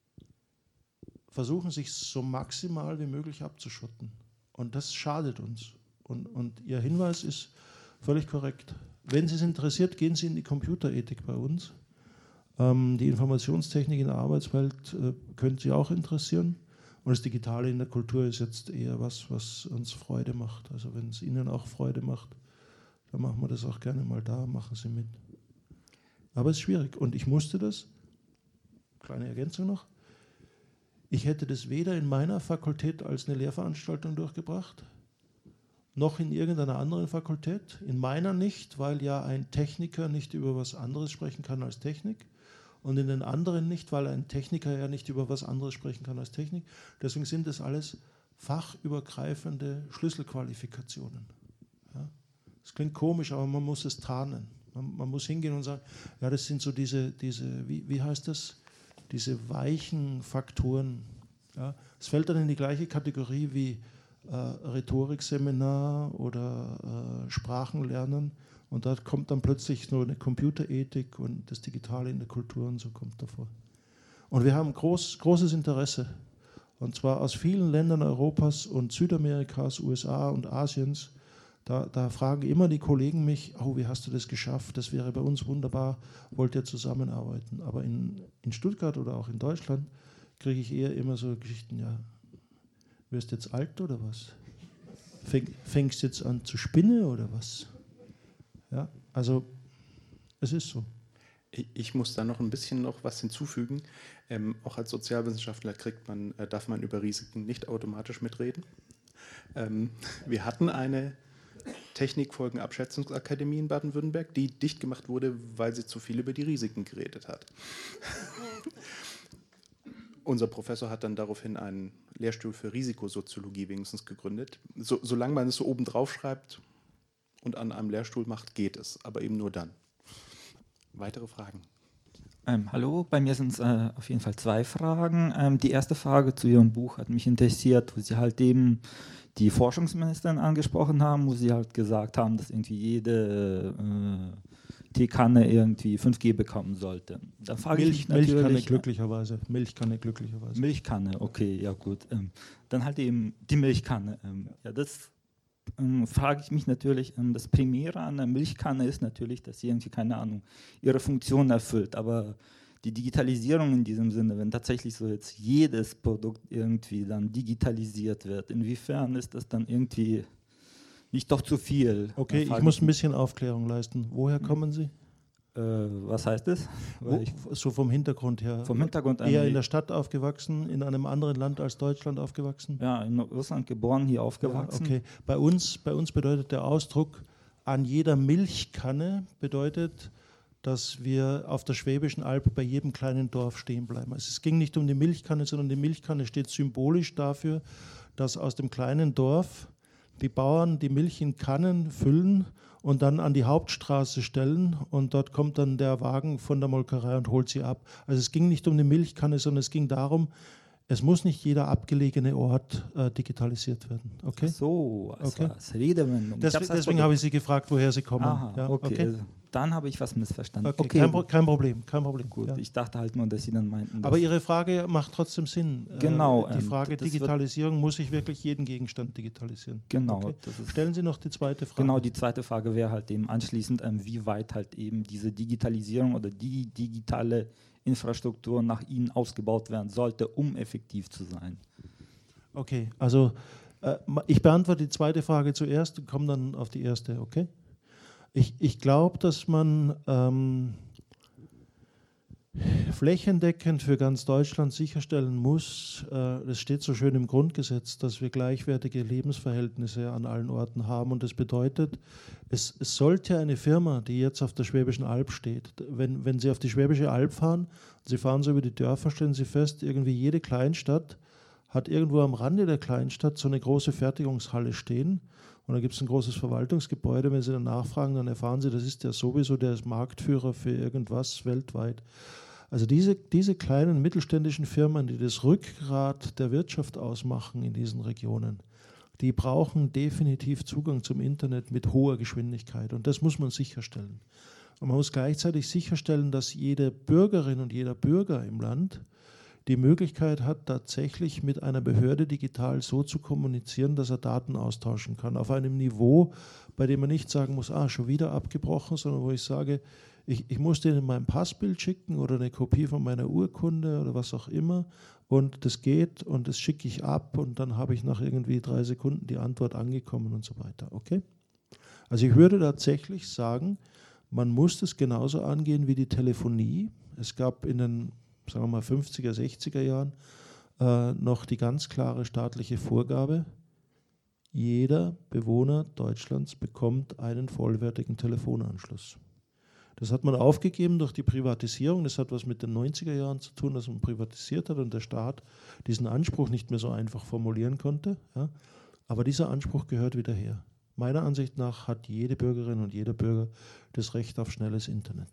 B: versuchen, sich so maximal wie möglich abzuschotten. Und das schadet uns. Und, und Ihr Hinweis ist völlig korrekt. Wenn Sie es interessiert, gehen Sie in die Computerethik bei uns. Ähm, die Informationstechnik in der Arbeitswelt äh, könnte Sie auch interessieren. Und das Digitale in der Kultur ist jetzt eher was, was uns Freude macht. Also wenn es Ihnen auch Freude macht, dann machen wir das auch gerne mal da, machen Sie mit. Aber es ist schwierig. Und ich musste das, kleine Ergänzung noch, ich hätte das weder in meiner Fakultät als eine Lehrveranstaltung durchgebracht, noch in irgendeiner anderen Fakultät. In meiner nicht, weil ja ein Techniker nicht über was anderes sprechen kann als Technik. Und in den anderen nicht, weil ein Techniker ja nicht über was anderes sprechen kann als Technik. Deswegen sind das alles fachübergreifende Schlüsselqualifikationen. Ja? Das klingt komisch, aber man muss es tarnen. Man, man muss hingehen und sagen, ja, das sind so diese, diese wie, wie heißt das? Diese weichen Faktoren. Ja? Es fällt dann in die gleiche Kategorie wie äh, Rhetorikseminar oder äh, Sprachenlernen. Und da kommt dann plötzlich nur eine Computerethik und das Digitale in der Kultur und so kommt davor. Und wir haben groß, großes Interesse. Und zwar aus vielen Ländern Europas und Südamerikas, U S A und Asiens. Da, da fragen immer die Kollegen mich, oh, wie hast du das geschafft? Das wäre bei uns wunderbar, wollt ihr zusammenarbeiten? Aber in, in Stuttgart oder auch in Deutschland kriege ich eher immer so Geschichten, ja, wirst du jetzt alt oder was? Fäng, fängst du jetzt an zu spinnen oder was? Ja, also es ist so.
A: Ich, ich muss da noch ein bisschen noch was hinzufügen. Ähm, auch als Sozialwissenschaftler kriegt man, äh, darf man über Risiken nicht automatisch mitreden. Ähm, wir hatten eine Technikfolgenabschätzungsakademie in Baden-Württemberg, die dicht gemacht wurde, weil sie zu viel über die Risiken geredet hat. Unser Professor hat dann daraufhin einen Lehrstuhl für Risikosoziologie wenigstens gegründet. So, solange man es so oben drauf schreibt und an einem Lehrstuhl macht, geht es, aber eben nur dann. Weitere Fragen?
G: Ähm, hallo, bei mir sind es äh, auf jeden Fall zwei Fragen. Ähm, die erste Frage zu Ihrem Buch hat mich interessiert, wo Sie halt eben die Forschungsministerin angesprochen haben, wo Sie halt gesagt haben, dass irgendwie jede äh, Teekanne irgendwie fünf G bekommen sollte. Da frage
B: Milch,
G: ich mich natürlich,
B: Milchkanne glücklicherweise. Milchkanne glücklicherweise.
G: Milchkanne, okay, ja gut. Ähm, dann halt eben die Milchkanne. Ähm, ja, das ähm, frage ich mich natürlich. Ähm, das Primäre an der Milchkanne ist natürlich, dass sie irgendwie, keine Ahnung, ihre Funktion erfüllt. Aber die Digitalisierung in diesem Sinne, wenn tatsächlich so jetzt jedes Produkt irgendwie dann digitalisiert wird, inwiefern ist das dann irgendwie nicht doch zu viel?
B: Okay, ich muss ein bisschen Aufklärung leisten. Woher kommen Sie?
G: Äh, was heißt das?
B: Wo, so vom Hintergrund her.
G: Vom Hintergrund
B: eher in der Stadt aufgewachsen, in einem anderen Land als Deutschland aufgewachsen?
G: Ja, in Russland geboren, hier aufgewachsen.
B: Ja, okay, bei uns, bei uns bedeutet der Ausdruck an jeder Milchkanne bedeutet, dass wir auf der Schwäbischen Alb bei jedem kleinen Dorf stehen bleiben. Also es ging nicht um die Milchkanne, sondern die Milchkanne steht symbolisch dafür, dass aus dem kleinen Dorf die Bauern die Milch in Kannen füllen und dann an die Hauptstraße stellen und dort kommt dann der Wagen von der Molkerei und holt sie ab. Also es ging nicht um die Milchkanne, sondern es ging darum, es muss nicht jeder abgelegene Ort äh, digitalisiert werden. Okay?
G: Ach so, also
B: okay.
G: als Redewendung.
B: Des, deswegen habe ich Sie gefragt, woher Sie kommen.
G: Aha,
B: ja,
G: okay.
B: okay.
G: Also, dann habe ich was missverstanden.
B: Okay,
G: okay.
B: Kein, kein Problem, kein Problem.
G: Gut,
B: ja.
G: ich dachte halt nur, dass Sie dann meinten.
B: Aber Ihre Frage macht trotzdem Sinn.
G: Genau.
B: Äh, die Frage
G: ähm,
B: Digitalisierung, muss ich wirklich jeden Gegenstand digitalisieren?
G: Genau.
B: Okay.
G: Das ist
B: Stellen Sie noch die zweite Frage.
G: Genau, die zweite Frage wäre halt eben anschließend, ähm, wie weit halt eben diese Digitalisierung oder die digitale Infrastruktur nach Ihnen ausgebaut werden sollte, um effektiv zu sein.
B: Okay, also äh, ich beantworte die zweite Frage zuerst und komme dann auf die erste, okay? Ich, ich glaube, dass man ähm, flächendeckend für ganz Deutschland sicherstellen muss, äh, das steht so schön im Grundgesetz, dass wir gleichwertige Lebensverhältnisse an allen Orten haben. Und das bedeutet, es, es sollte eine Firma, die jetzt auf der Schwäbischen Alb steht, wenn, wenn Sie auf die Schwäbische Alb fahren, Sie fahren so über die Dörfer, stellen Sie fest, irgendwie jede Kleinstadt hat irgendwo am Rande der Kleinstadt so eine große Fertigungshalle stehen. Und da gibt es ein großes Verwaltungsgebäude. Wenn Sie dann nachfragen, dann erfahren Sie, das ist ja sowieso, der ist Marktführer für irgendwas weltweit. Also diese, diese kleinen mittelständischen Firmen, die das Rückgrat der Wirtschaft ausmachen in diesen Regionen, die brauchen definitiv Zugang zum Internet mit hoher Geschwindigkeit. Und das muss man sicherstellen. Und man muss gleichzeitig sicherstellen, dass jede Bürgerin und jeder Bürger im Land die Möglichkeit hat, tatsächlich mit einer Behörde digital so zu kommunizieren, dass er Daten austauschen kann. Auf einem Niveau, bei dem man nicht sagen muss, ah, schon wieder abgebrochen, sondern wo ich sage, ich, ich muss denen mein Passbild schicken oder eine Kopie von meiner Urkunde oder was auch immer und das geht und das schicke ich ab und dann habe ich nach irgendwie drei Sekunden die Antwort angekommen und so weiter. Okay? Also ich würde tatsächlich sagen, man muss das genauso angehen wie die Telefonie. Es gab in den, sagen wir mal, fünfziger, sechziger Jahren äh, noch die ganz klare staatliche Vorgabe, jeder Bewohner Deutschlands bekommt einen vollwertigen Telefonanschluss. Das hat man aufgegeben durch die Privatisierung. Das hat was mit den neunziger Jahren zu tun, dass man privatisiert hat und der Staat diesen Anspruch nicht mehr so einfach formulieren konnte. Ja. Aber dieser Anspruch gehört wieder her. Meiner Ansicht nach hat jede Bürgerin und jeder Bürger das Recht auf schnelles Internet.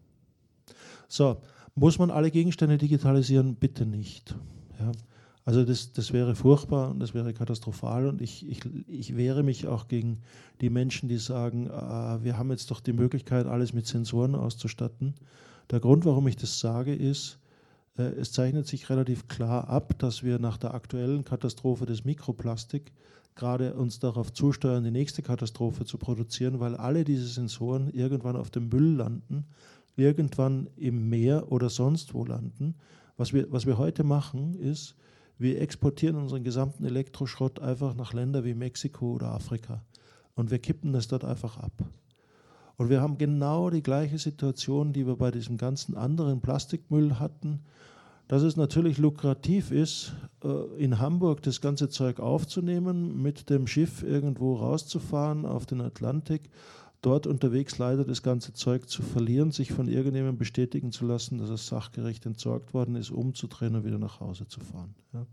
B: So, muss man alle Gegenstände digitalisieren? Bitte nicht. Ja. Also das, das wäre furchtbar und das wäre katastrophal und ich, ich, ich wehre mich auch gegen die Menschen, die sagen, äh, wir haben jetzt doch die Möglichkeit, alles mit Sensoren auszustatten. Der Grund, warum ich das sage, ist, äh, es zeichnet sich relativ klar ab, dass wir nach der aktuellen Katastrophe des Mikroplastik gerade uns darauf zusteuern, die nächste Katastrophe zu produzieren, weil alle diese Sensoren irgendwann auf dem Müll landen, irgendwann im Meer oder sonst wo landen. Was wir, was wir heute machen, ist, wir exportieren unseren gesamten Elektroschrott einfach nach Ländern wie Mexiko oder Afrika und wir kippen das dort einfach ab. Und wir haben genau die gleiche Situation, die wir bei diesem ganzen anderen Plastikmüll hatten, dass es natürlich lukrativ ist, in Hamburg das ganze Zeug aufzunehmen, mit dem Schiff irgendwo rauszufahren auf den Atlantik, dort unterwegs leider das ganze Zeug zu verlieren, sich von irgendjemandem bestätigen zu lassen, dass es sachgerecht entsorgt worden ist, umzudrehen und wieder nach Hause zu fahren. Ja.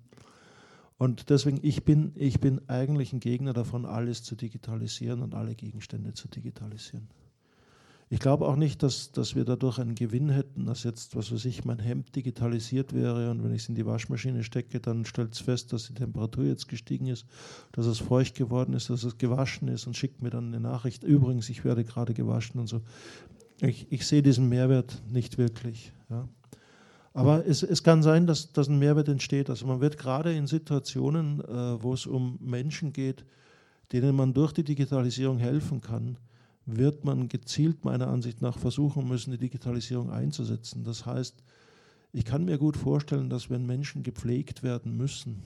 B: Und deswegen, ich bin, ich bin eigentlich ein Gegner davon, alles zu digitalisieren und alle Gegenstände zu digitalisieren. Ich glaube auch nicht, dass, dass wir dadurch einen Gewinn hätten, dass jetzt, was weiß ich, mein Hemd digitalisiert wäre und wenn ich es in die Waschmaschine stecke, dann stellt es fest, dass die Temperatur jetzt gestiegen ist, dass es feucht geworden ist, dass es gewaschen ist und schickt mir dann eine Nachricht, übrigens, ich werde gerade gewaschen und so. Ich, ich sehe diesen Mehrwert nicht wirklich. Ja. Aber es, es kann sein, dass, dass ein Mehrwert entsteht. Also man wird gerade in Situationen, äh, wo es um Menschen geht, denen man durch die Digitalisierung helfen kann, wird man gezielt meiner Ansicht nach versuchen müssen, die Digitalisierung einzusetzen. Das heißt, ich kann mir gut vorstellen, dass wenn Menschen gepflegt werden müssen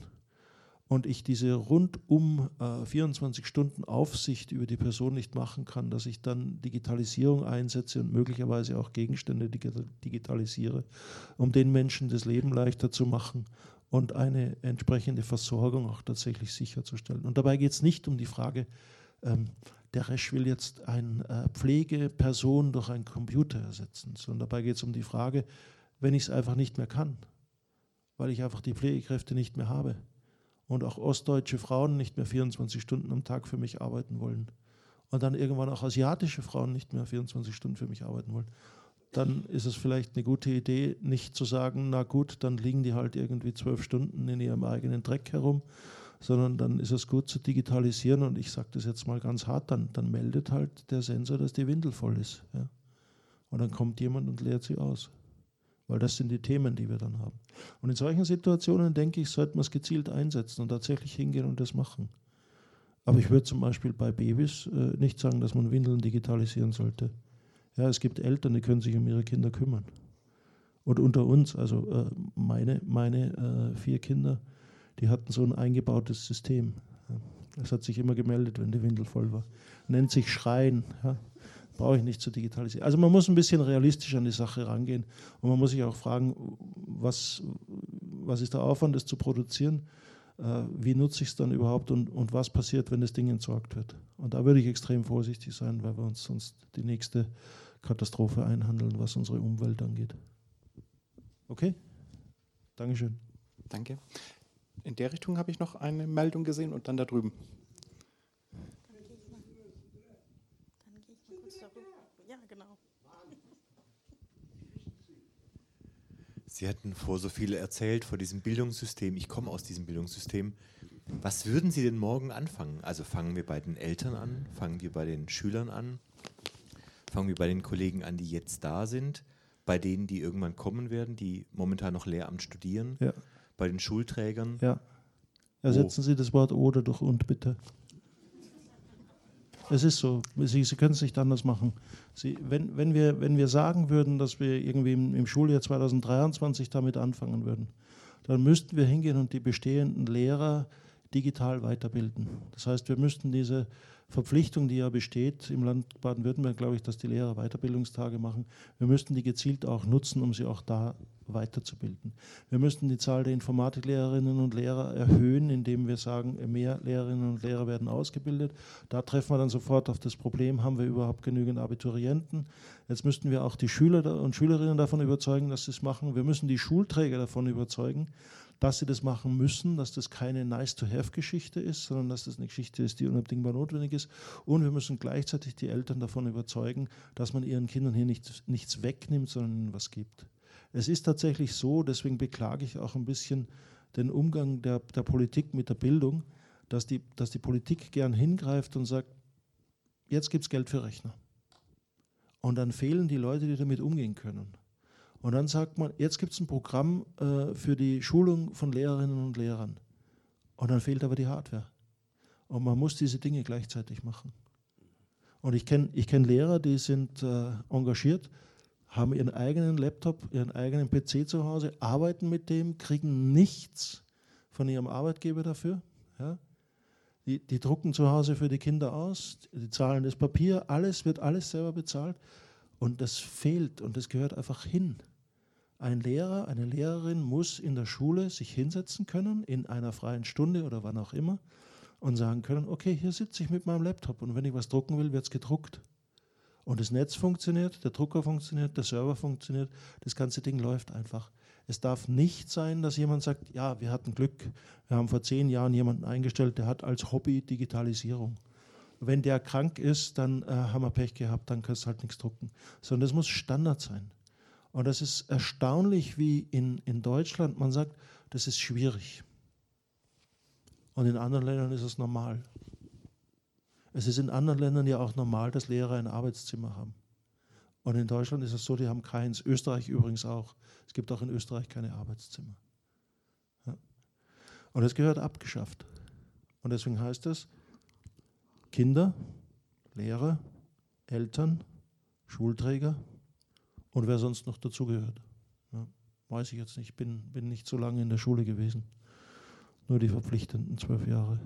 B: und ich diese rundum äh, vierundzwanzig Stunden Aufsicht über die Person nicht machen kann, dass ich dann Digitalisierung einsetze und möglicherweise auch Gegenstände digitalisiere, um den Menschen das Leben leichter zu machen und eine entsprechende Versorgung auch tatsächlich sicherzustellen. Und dabei geht es nicht um die Frage, ähm, der Resch will jetzt eine äh, Pflegeperson durch einen Computer ersetzen, sondern dabei geht es um die Frage, wenn ich es einfach nicht mehr kann, weil ich einfach die Pflegekräfte nicht mehr habe und auch ostdeutsche Frauen nicht mehr vierundzwanzig Stunden am Tag für mich arbeiten wollen und dann irgendwann auch asiatische Frauen nicht mehr vierundzwanzig Stunden für mich arbeiten wollen, dann ist es vielleicht eine gute Idee, nicht zu sagen, na gut, dann liegen die halt irgendwie zwölf Stunden in ihrem eigenen Dreck herum, sondern dann ist es gut zu digitalisieren und ich sage das jetzt mal ganz hart, dann, dann meldet halt der Sensor, dass die Windel voll ist. Ja. Und dann kommt jemand und leert sie aus. Weil das sind die Themen, die wir dann haben. Und in solchen Situationen, denke ich, sollte man es gezielt einsetzen und tatsächlich hingehen und das machen. Aber ich würde zum Beispiel bei Babys äh, nicht sagen, dass man Windeln digitalisieren sollte. Ja, es gibt Eltern, die können sich um ihre Kinder kümmern. Und unter uns, also äh, meine, meine äh, vier Kinder, die hatten so ein eingebautes System. Es hat sich immer gemeldet, wenn die Windel voll war. Nennt sich Schreien. Ja. Brauche ich nicht zu digitalisieren. Also man muss ein bisschen realistisch an die Sache rangehen und man muss sich auch fragen, was, was ist der Aufwand, das zu produzieren? Äh, wie nutze ich es dann überhaupt und, und was passiert, wenn das Ding entsorgt wird? Und da würde ich extrem vorsichtig sein, weil wir uns sonst die nächste Katastrophe einhandeln, was unsere Umwelt angeht. Okay? Dankeschön.
A: Danke. In der Richtung habe ich noch eine Meldung gesehen und dann da drüben.
H: Sie hatten vor so viel erzählt, vor diesem Bildungssystem. Ich komme aus diesem Bildungssystem. Was würden Sie denn morgen anfangen? Also fangen wir bei den Eltern an, fangen wir bei den Schülern an, fangen wir bei den Kollegen an, die jetzt da sind, bei denen, die irgendwann kommen werden, die momentan noch Lehramt studieren,
B: ja.
H: bei den Schulträgern.
B: Ja. Ersetzen Sie das Wort oder durch und bitte. Es ist so, Sie, Sie können es nicht anders machen. Sie, wenn, wenn, wir, wenn wir sagen würden, dass wir irgendwie im, im Schuljahr zweitausenddreiundzwanzig damit anfangen würden, dann müssten wir hingehen und die bestehenden Lehrer digital weiterbilden. Das heißt, wir müssten diese Verpflichtung, die ja besteht im Land Baden-Württemberg, glaube ich, dass die Lehrer Weiterbildungstage machen, wir müssten die gezielt auch nutzen, um sie auch da weiterzubilden. Wir müssten die Zahl der Informatiklehrerinnen und Lehrer erhöhen, indem wir sagen, mehr Lehrerinnen und Lehrer werden ausgebildet. Da treffen wir dann sofort auf das Problem, haben wir überhaupt genügend Abiturienten? Jetzt müssten wir auch die Schüler und Schülerinnen davon überzeugen, dass sie es machen. Wir müssen die Schulträger davon überzeugen, dass sie das machen müssen, dass das keine Nice-to-have-Geschichte ist, sondern dass das eine Geschichte ist, die unabdingbar notwendig ist. Und wir müssen gleichzeitig die Eltern davon überzeugen, dass man ihren Kindern hier nichts, nichts wegnimmt, sondern ihnen was gibt. Es ist tatsächlich so, deswegen beklage ich auch ein bisschen den Umgang der, der Politik mit der Bildung, dass die, dass die Politik gern hingreift und sagt, jetzt gibt es Geld für Rechner. Und dann fehlen die Leute, die damit umgehen können. Und dann sagt man, jetzt gibt es ein Programm äh, für die Schulung von Lehrerinnen und Lehrern. Und dann fehlt aber die Hardware. Und man muss diese Dinge gleichzeitig machen. Und ich kenne ich kenn Lehrer, die sind äh, engagiert, haben ihren eigenen Laptop, ihren eigenen P C zu Hause, arbeiten mit dem, kriegen nichts von ihrem Arbeitgeber dafür. Ja? Die, die drucken zu Hause für die Kinder aus, die zahlen das Papier, alles wird alles selber bezahlt. Und das fehlt und das gehört einfach hin. Ein Lehrer, eine Lehrerin muss in der Schule sich hinsetzen können, in einer freien Stunde oder wann auch immer, und sagen können, okay, hier sitze ich mit meinem Laptop und wenn ich was drucken will, wird es gedruckt. Und das Netz funktioniert, der Drucker funktioniert, der Server funktioniert, das ganze Ding läuft einfach. Es darf nicht sein, dass jemand sagt, ja, wir hatten Glück, wir haben vor zehn Jahren jemanden eingestellt, der hat als Hobby Digitalisierung. Wenn der krank ist, dann äh, haben wir Pech gehabt, dann kannst du halt nichts drucken. Sondern das muss Standard sein. Und das ist erstaunlich, wie in, in Deutschland man sagt, das ist schwierig. Und in anderen Ländern ist es normal. Es ist in anderen Ländern ja auch normal, dass Lehrer ein Arbeitszimmer haben. Und in Deutschland ist es so, die haben keins. Österreich übrigens auch. Es gibt auch in Österreich keine Arbeitszimmer. Ja. Und das gehört abgeschafft. Und deswegen heißt es, Kinder, Lehrer, Eltern, Schulträger und wer sonst noch dazugehört. Ja, weiß ich jetzt nicht, ich bin, bin nicht so lange in der Schule gewesen. Nur die verpflichtenden zwölf Jahre.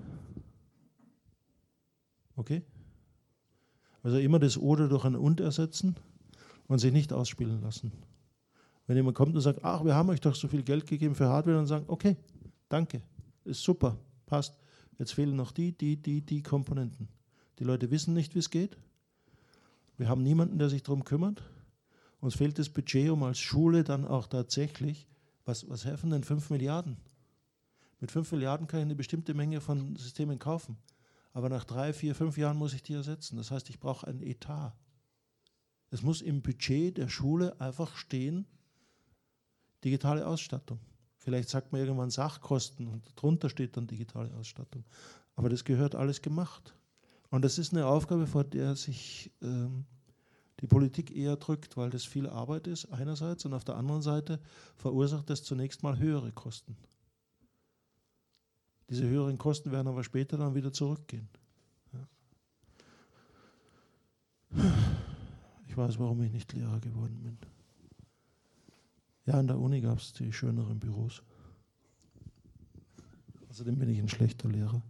B: Okay? Also immer das Oder durch ein Und ersetzen und sich nicht ausspielen lassen. Wenn jemand kommt und sagt, ach, wir haben euch doch so viel Geld gegeben für Hardware, dann sagen, okay, danke, ist super, passt. Jetzt fehlen noch die, die, die, die Komponenten. Die Leute wissen nicht, wie es geht. Wir haben niemanden, der sich darum kümmert. Uns fehlt das Budget, um als Schule dann auch tatsächlich, was, was helfen denn fünf Milliarden? Mit fünf Milliarden kann ich eine bestimmte Menge von Systemen kaufen. Aber nach drei, vier, fünf Jahren muss ich die ersetzen. Das heißt, ich brauche einen Etat. Es muss im Budget der Schule einfach stehen, digitale Ausstattung. Vielleicht sagt man irgendwann Sachkosten und darunter steht dann digitale Ausstattung. Aber das gehört alles gemacht. Und das ist eine Aufgabe, vor der sich ähm, die Politik eher drückt, weil das viel Arbeit ist einerseits und auf der anderen Seite verursacht das zunächst mal höhere Kosten. Diese höheren Kosten werden aber später dann wieder zurückgehen. Ja. Ich weiß, warum ich nicht Lehrer geworden bin. Ja, an der Uni gab es die schöneren Büros. Außerdem bin ich ein schlechter Lehrer.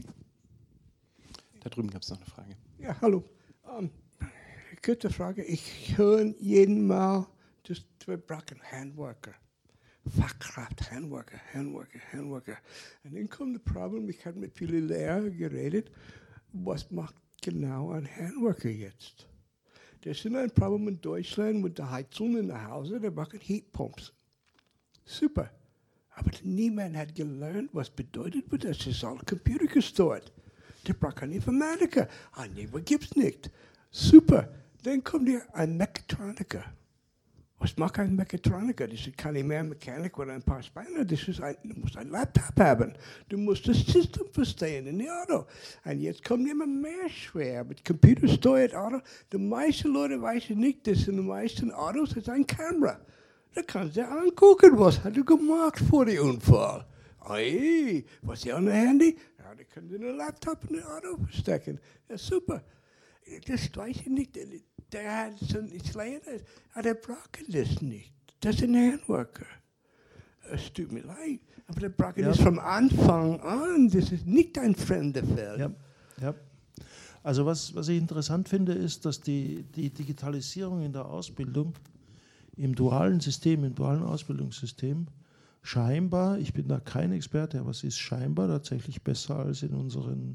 A: Da drüben gab es noch eine Frage.
I: Ja, hallo. Um, kurze Frage. Ich höre jeden Mal, dass wir brauchen Handwerker. Fachkraft, Handwerker, Handwerker, Handwerker. Und dann kommt das Problem, ich habe mit vielen Lehrern geredet, was macht genau ein Handwerker jetzt? Das ist ein Problem in Deutschland mit der Heizung in der Hause, da machen Heatpumps. Super. Aber niemand hat gelernt, was bedeutet, das ist all Computer gesteuert. Der braucht einen Informatiker. Ein Neighbor gibt es nicht. Super. Dann kommt hier ein Mechatroniker. Was macht ein Mechatroniker? Das ist keine mehr Mechanik oder ein paar Spanner. Das ist ein, du musst ein Laptop haben. Du musst das System verstehen in dem Auto. Und jetzt kommt immer mehr schwer mit computersteuert Auto. Die meisten Leute wissen nicht, dass in den meisten Autos ist eine Kamera. Da kannst du angucken, was hat du gemacht vor dem Unfall. Hey, was ist an der Handy? Ja, da können Sie einen Laptop in den Auto verstecken. Ja, super. Das weiß ich nicht. Der hat so ein Italiener, der braucht das nicht. Das ist ein Handwerker. Es tut mir leid, aber der braucht ja. das von Anfang an. Das ist nicht ein fremder Feld.
B: Ja, ja. Also was, was ich interessant finde, ist, dass die, die Digitalisierung in der Ausbildung im dualen System, im dualen Ausbildungssystem scheinbar, ich bin da kein Experte, aber es ist scheinbar tatsächlich besser als in unseren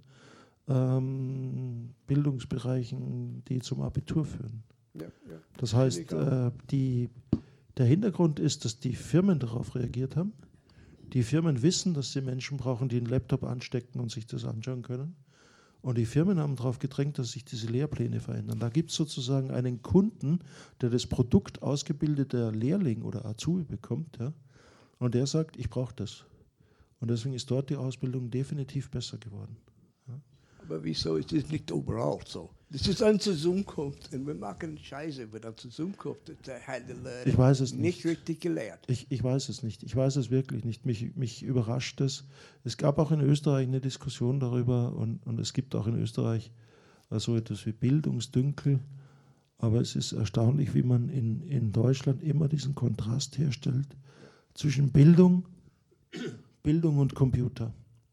B: ähm, Bildungsbereichen, die zum Abitur führen. Ja, ja. Das heißt, äh, die, der Hintergrund ist, dass die Firmen darauf reagiert haben. Die Firmen wissen, dass sie Menschen brauchen, die einen Laptop anstecken und sich das anschauen können. Und die Firmen haben darauf gedrängt, dass sich diese Lehrpläne verändern. Da gibt es sozusagen einen Kunden, der das Produkt ausgebildeter Lehrling oder Azubi bekommt, ja, und der sagt, ich brauche das. Und deswegen ist dort die Ausbildung definitiv besser geworden. Ja.
I: Aber wieso ist das nicht überall so? Das ist eine Zusammenkunft und wir machen Scheiße mit einer Zusammenkunft. Das hat die Leute
B: ich weiß es nicht.
I: nicht richtig gelehrt.
B: Ich, ich weiß es nicht. Ich weiß es wirklich nicht. Mich, mich überrascht es. Es gab auch in Österreich eine Diskussion darüber und, und es gibt auch in Österreich so etwas wie Bildungsdünkel. Aber es ist erstaunlich, wie man in, in Deutschland immer diesen Kontrast herstellt zwischen Bildung, Bildung und Computer.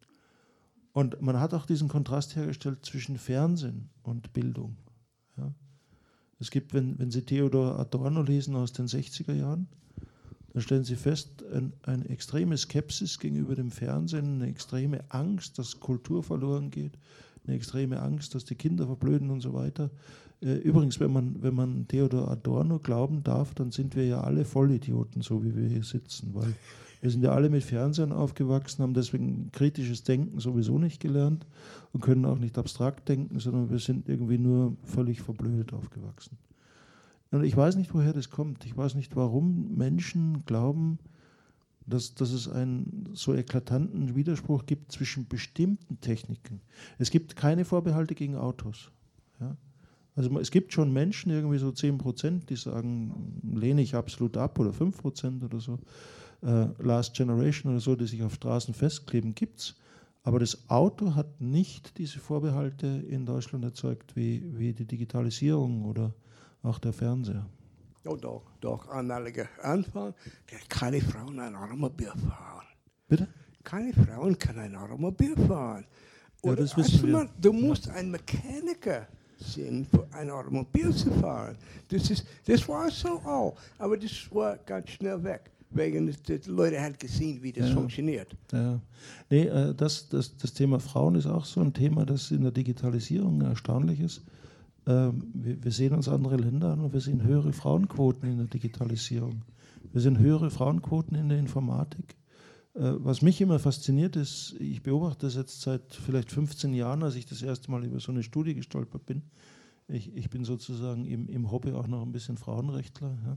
B: Und man hat auch diesen Kontrast hergestellt zwischen Fernsehen und Bildung. Ja. Es gibt, wenn, wenn Sie Theodor Adorno lesen aus den sechziger Jahren, dann stellen Sie fest, ein, eine extreme Skepsis gegenüber dem Fernsehen, eine extreme Angst, dass Kultur verloren geht, eine extreme Angst, dass die Kinder verblöden und so weiter. Übrigens, wenn man, wenn man Theodor Adorno glauben darf, dann sind wir ja alle Vollidioten, so wie wir hier sitzen, weil wir sind ja alle mit Fernsehen aufgewachsen, haben deswegen kritisches Denken sowieso nicht gelernt und können auch nicht abstrakt denken, sondern wir sind irgendwie nur völlig verblödet aufgewachsen. Und ich weiß nicht, woher das kommt. Ich weiß nicht, warum Menschen glauben, dass, dass es einen so eklatanten Widerspruch gibt zwischen bestimmten Techniken. Es gibt keine Vorbehalte gegen Autos. Ja? Also es gibt schon Menschen, irgendwie so zehn Prozent, die sagen, lehne ich absolut ab, oder fünf Prozent oder so. Uh, Last Generation oder so, die sich auf Straßen festkleben, gibt es. Aber das Auto hat nicht diese Vorbehalte in Deutschland erzeugt, wie, wie die Digitalisierung oder auch der Fernseher.
I: Oh doch, doch, an Anfang, keine Frauen ein Automobil fahren.
B: Bitte?
I: Keine Frauen können ein Automobil fahren.
B: Ja, das wissen wir.
I: Man, du musst ein Mechaniker sein, für ein Automobil zu fahren. Das, ist, das war so auch, aber das war ganz schnell weg. Wegen die Leute haben gesehen, wie das
B: ja.
I: funktioniert.
B: Ja. Nee, äh, das, das, das Thema Frauen ist auch so ein Thema, das in der Digitalisierung erstaunlich ist. Ähm, wir, wir sehen uns andere Länder an und wir sehen höhere Frauenquoten in der Digitalisierung. Wir sehen höhere Frauenquoten in der Informatik. Äh, was mich immer fasziniert ist, ich beobachte das jetzt seit vielleicht fünfzehn Jahren, als ich das erste Mal über so eine Studie gestolpert bin. Ich, ich bin sozusagen im, im Hobby auch noch ein bisschen Frauenrechtler. Ja.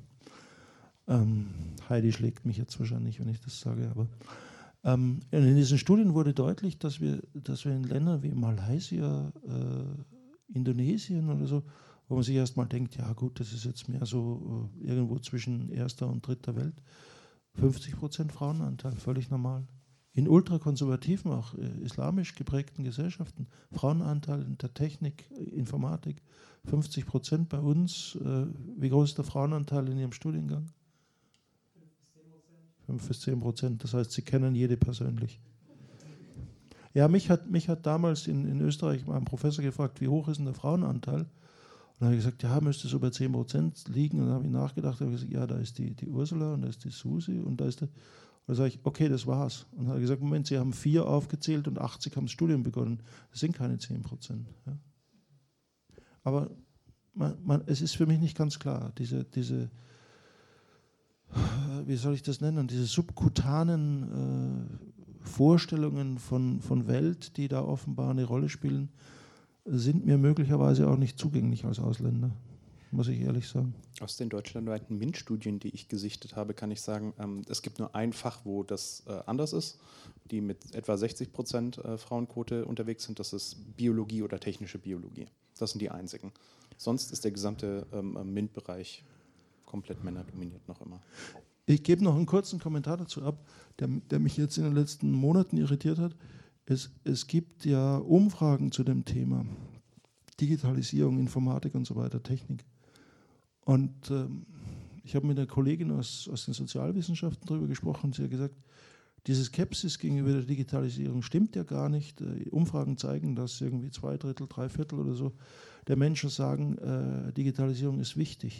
B: Ähm, Heidi schlägt mich jetzt wahrscheinlich, wenn ich das sage, aber ähm, in diesen Studien wurde deutlich, dass wir, dass wir in Ländern wie Malaysia, äh, Indonesien oder so, wo man sich erstmal denkt, ja gut, das ist jetzt mehr so äh, irgendwo zwischen erster und dritter Welt, fünfzig Prozent Frauenanteil, völlig normal. In ultrakonservativen, auch äh, islamisch geprägten Gesellschaften, Frauenanteil in der Technik, Informatik, fünfzig Prozent bei uns. Äh, wie groß ist der Frauenanteil in Ihrem Studiengang? fünf bis zehn Prozent, das heißt, Sie kennen jede persönlich. Ja, mich hat, mich hat damals in, in Österreich mein Professor gefragt, wie hoch ist denn der Frauenanteil? Und dann habe ich gesagt, ja, müsste so bei zehn Prozent liegen. Und dann habe ich nachgedacht, habe gesagt, ja, da ist die, die Ursula und da ist die Susi und da ist der. Und dann sage ich, okay, das war's. Und dann habe ich gesagt, Moment, Sie haben vier aufgezählt und achtzig haben das Studium begonnen. Das sind keine zehn Prozent. Ja. Aber man, man, es ist für mich nicht ganz klar, diese, diese wie soll ich das nennen, diese subkutanen äh, Vorstellungen von, von Welt, die da offenbar eine Rolle spielen, sind mir möglicherweise auch nicht zugänglich als Ausländer. muss ich ehrlich sagen.
A: Aus den deutschlandweiten MINT-Studien, die ich gesichtet habe, kann ich sagen, ähm, es gibt nur ein Fach, wo das äh, anders ist, die mit etwa sechzig Prozent äh, Frauenquote unterwegs sind. Das ist Biologie oder technische Biologie. Das sind die einzigen. Sonst ist der gesamte ähm, MINT-Bereich komplett männerdominiert noch immer.
B: Ich gebe noch einen kurzen Kommentar dazu ab, der, der mich jetzt in den letzten Monaten irritiert hat. Es, es gibt ja Umfragen zu dem Thema Digitalisierung, Informatik und so weiter, Technik. Und ähm, ich habe mit einer Kollegin aus, aus den Sozialwissenschaften darüber gesprochen. Sie hat gesagt, diese Skepsis gegenüber der Digitalisierung stimmt ja gar nicht. Die Umfragen zeigen, dass irgendwie zwei Drittel, drei Viertel oder so der Menschen sagen, äh, Digitalisierung ist wichtig.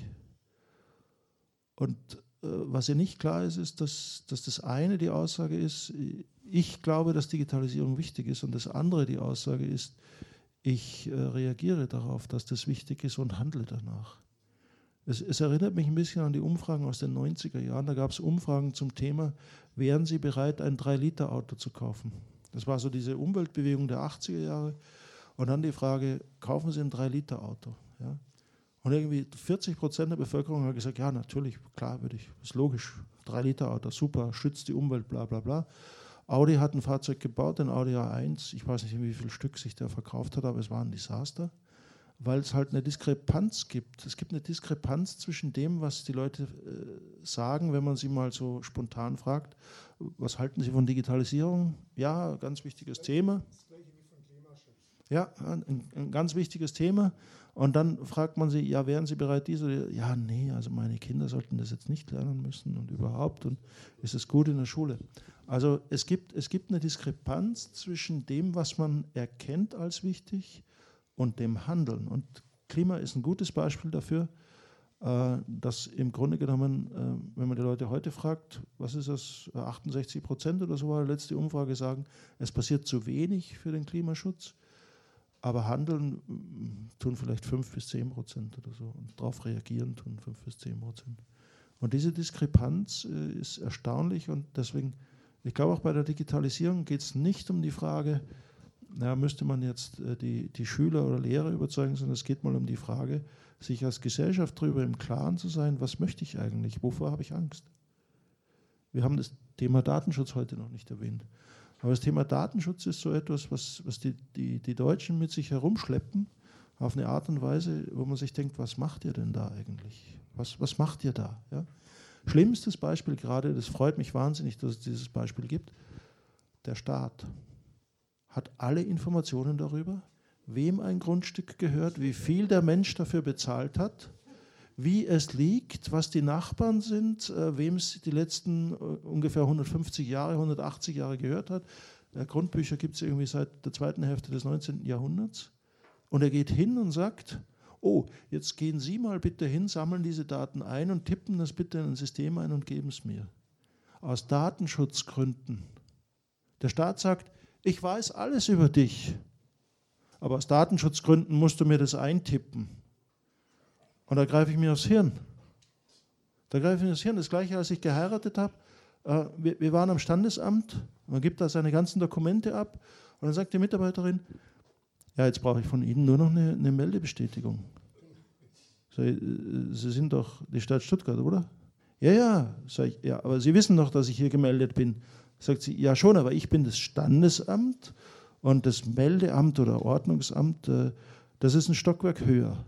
B: Und äh, was ja nicht klar ist, ist, dass, dass das eine die Aussage ist, ich glaube, dass Digitalisierung wichtig ist, und das andere die Aussage ist, ich äh, reagiere darauf, dass das wichtig ist und handle danach. Es, es erinnert mich ein bisschen an die Umfragen aus den neunziger Jahren. Da gab es Umfragen zum Thema, wären Sie bereit, ein drei Liter Auto zu kaufen? Das war so diese Umweltbewegung der achtziger Jahre. Und dann die Frage, kaufen Sie ein drei Liter Auto? Ja? Und irgendwie vierzig Prozent der Bevölkerung hat gesagt, ja, natürlich, klar würde ich, ist logisch, drei Liter Auto, super, schützt die Umwelt, bla bla bla. Audi hat ein Fahrzeug gebaut, den Audi A eins, ich weiß nicht, in wie viel Stück sich der verkauft hat, aber es war ein Desaster, weil es halt eine Diskrepanz gibt. Es gibt eine Diskrepanz zwischen dem, was die Leute äh, sagen, wenn man sie mal so spontan fragt, was halten Sie von Digitalisierung? Ja, ganz wichtiges Thema. Ja, ein, ein ganz wichtiges Thema. Und dann fragt man sie, ja, wären Sie bereit, diese? Ja, nee, also meine Kinder sollten das jetzt nicht lernen müssen und überhaupt. Und ist es gut in der Schule? Also es gibt, es gibt eine Diskrepanz zwischen dem, was man erkennt als wichtig, und dem Handeln. Und Klima ist ein gutes Beispiel dafür, äh, dass im Grunde genommen, äh, wenn man die Leute heute fragt, was ist das, achtundsechzig Prozent oder so war die letzte Umfrage, sagen, es passiert zu wenig für den Klimaschutz. Aber handeln tun vielleicht fünf bis zehn Prozent oder so. Und darauf reagieren tun fünf bis zehn Prozent. Und diese Diskrepanz äh, ist erstaunlich. Und deswegen, ich glaube auch bei der Digitalisierung geht es nicht um die Frage, na, müsste man jetzt äh, die, die Schüler oder Lehrer überzeugen, sondern es geht mal um die Frage, sich als Gesellschaft darüber im Klaren zu sein, was möchte ich eigentlich, wovor habe ich Angst? Wir haben das Thema Datenschutz heute noch nicht erwähnt. Aber das Thema Datenschutz ist so etwas, was, was die, die, die Deutschen mit sich herumschleppen, auf eine Art und Weise, wo man sich denkt, was macht ihr denn da eigentlich? Was, was macht ihr da? Ja? Schlimmstes Beispiel gerade, das freut mich wahnsinnig, dass es dieses Beispiel gibt, der Staat hat alle Informationen darüber, wem ein Grundstück gehört, wie viel der Mensch dafür bezahlt hat, wie es liegt, was die Nachbarn sind, äh, wem es die letzten äh, ungefähr hundertfünfzig Jahre, hundertachtzig Jahre gehört hat. Äh, Grundbücher gibt es irgendwie seit der zweiten Hälfte des neunzehnten Jahrhunderts. Und er geht hin und sagt, oh, jetzt gehen Sie mal bitte hin, sammeln diese Daten ein und tippen das bitte in ein System ein und geben es mir. Aus Datenschutzgründen. Der Staat sagt, ich weiß alles über dich, aber aus Datenschutzgründen musst du mir das eintippen. Und da greife ich mir aufs Hirn. Da greife ich mir aufs Hirn. Das Gleiche, als ich geheiratet habe. Äh, wir, wir waren am Standesamt. Man gibt da seine ganzen Dokumente ab. Und dann sagt die Mitarbeiterin, ja, jetzt brauche ich von Ihnen nur noch eine, eine Meldebestätigung. Sag ich, Sie sind doch die Stadt Stuttgart, oder? Ja, ja. Sag ich, ja, aber Sie wissen doch, dass ich hier gemeldet bin. Sagt sie, ja schon, aber ich bin das Standesamt und das Meldeamt oder Ordnungsamt, äh, das ist ein Stockwerk höher.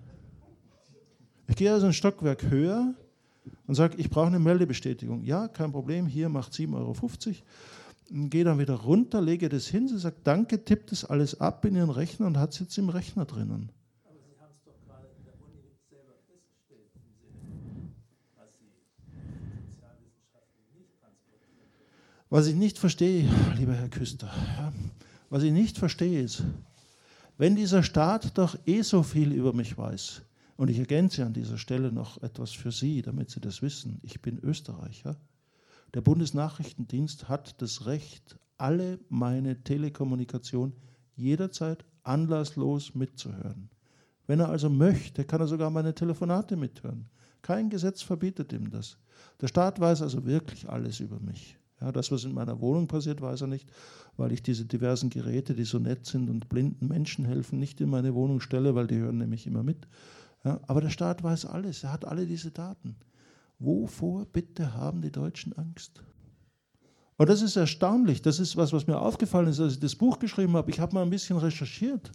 B: Ich gehe also ein Stockwerk höher und sage, ich brauche eine Meldebestätigung. Ja, kein Problem, hier macht sieben Euro fünfzig. Gehe dann wieder runter, lege das hin, sie sagt, danke, tippt das alles ab in ihren Rechner und hat es jetzt im Rechner drinnen.
E: Aber Sie haben es doch gerade in der Uni selber festgestellt, im Sinne, was Sie Sozialwissenschaften nicht transportieren.
B: Was ich nicht verstehe, lieber Herr Küster, ja, was ich nicht verstehe ist, wenn dieser Staat doch eh so viel über mich weiß, und ich ergänze an dieser Stelle noch etwas für Sie, damit Sie das wissen, ich bin Österreicher, der Bundesnachrichtendienst hat das Recht, alle meine Telekommunikation jederzeit anlasslos mitzuhören. Wenn er also möchte, kann er sogar meine Telefonate mithören. Kein Gesetz verbietet ihm das. Der Staat weiß also wirklich alles über mich. Ja, das, was in meiner Wohnung passiert, weiß er nicht, weil ich diese diversen Geräte, die so nett sind und blinden Menschen helfen, nicht in meine Wohnung stelle, weil die hören nämlich immer mit. Ja, aber der Staat weiß alles, er hat alle diese Daten. Wovor bitte haben die Deutschen Angst? Und das ist erstaunlich, das ist was, was mir aufgefallen ist, als ich das Buch geschrieben habe. Ich habe mal ein bisschen recherchiert.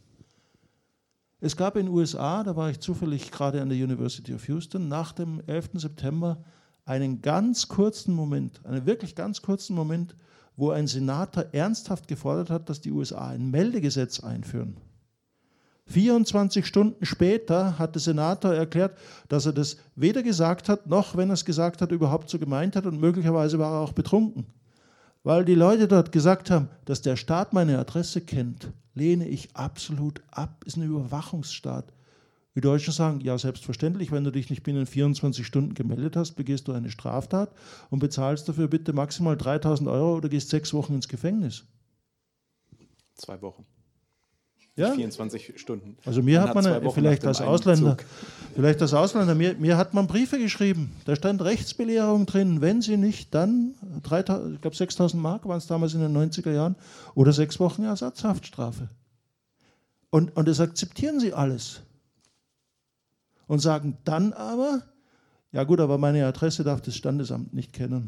B: Es gab in den U S A, da war ich zufällig gerade an der University of Houston, nach dem elften September einen ganz kurzen Moment, einen wirklich ganz kurzen Moment, wo ein Senator ernsthaft gefordert hat, dass die U S A ein Meldegesetz einführen. vierundzwanzig Stunden später hat der Senator erklärt, dass er das weder gesagt hat, noch, wenn er es gesagt hat, überhaupt so gemeint hat und möglicherweise war er auch betrunken. Weil die Leute dort gesagt haben, dass der Staat meine Adresse kennt, lehne ich absolut ab, ist ein Überwachungsstaat. Die Deutschen sagen, ja selbstverständlich, wenn du dich nicht binnen vierundzwanzig Stunden gemeldet hast, begehst du eine Straftat und bezahlst dafür bitte maximal dreitausend Euro oder gehst sechs Wochen ins Gefängnis.
A: Zwei Wochen.
B: Ja?
A: vierundzwanzig Stunden.
B: Also mir
A: man
B: hat man,
A: hat
B: vielleicht als Ausländer, vielleicht als Ausländer, mir, mir hat man Briefe geschrieben, da stand Rechtsbelehrung drin, wenn Sie nicht, dann, dreitausend, ich glaube sechstausend Mark waren es damals in den neunziger Jahren, oder sechs Wochen Ersatzhaftstrafe. Und, und das akzeptieren Sie alles. Und sagen dann aber, ja gut, aber meine Adresse darf das Standesamt nicht kennen.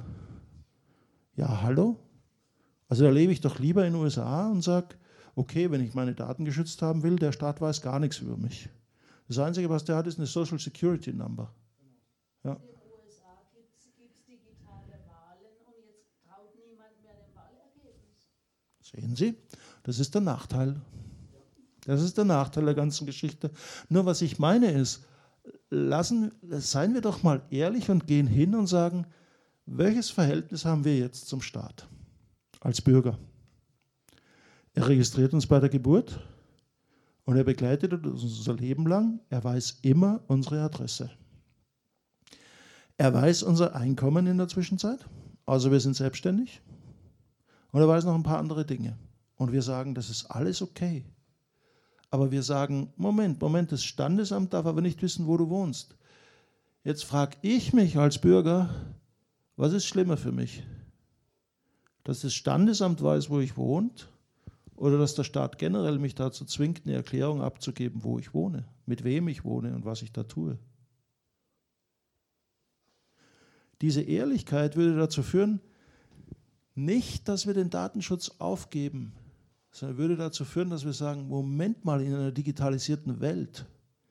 B: Ja, hallo? Also da lebe ich doch lieber in den U S A und sage, okay, wenn ich meine Daten geschützt haben will, der Staat weiß gar nichts über mich. Das Einzige, was der hat, ist eine Social Security Number. Ja.
J: In den U S A gibt es digitale Wahlen und jetzt traut niemand mehr dem Wahlergebnis.
B: Sehen Sie, das ist der Nachteil. Das ist der Nachteil der ganzen Geschichte. Nur was ich meine ist, lassen, seien wir doch mal ehrlich und gehen hin und sagen, welches Verhältnis haben wir jetzt zum Staat als Bürger? Er registriert uns bei der Geburt und er begleitet uns unser Leben lang. Er weiß immer unsere Adresse. Er weiß unser Einkommen in der Zwischenzeit, also wir sind selbstständig. Und er weiß noch ein paar andere Dinge. Und wir sagen, das ist alles okay. Aber wir sagen, Moment, Moment, das Standesamt darf aber nicht wissen, wo du wohnst. Jetzt frage ich mich als Bürger, was ist schlimmer für mich? Dass das Standesamt weiß, wo ich wohne, oder dass der Staat generell mich dazu zwingt, eine Erklärung abzugeben, wo ich wohne, mit wem ich wohne und was ich da tue. Diese Ehrlichkeit würde dazu führen, nicht, dass wir den Datenschutz aufgeben, sondern würde dazu führen, dass wir sagen, Moment mal, in einer digitalisierten Welt,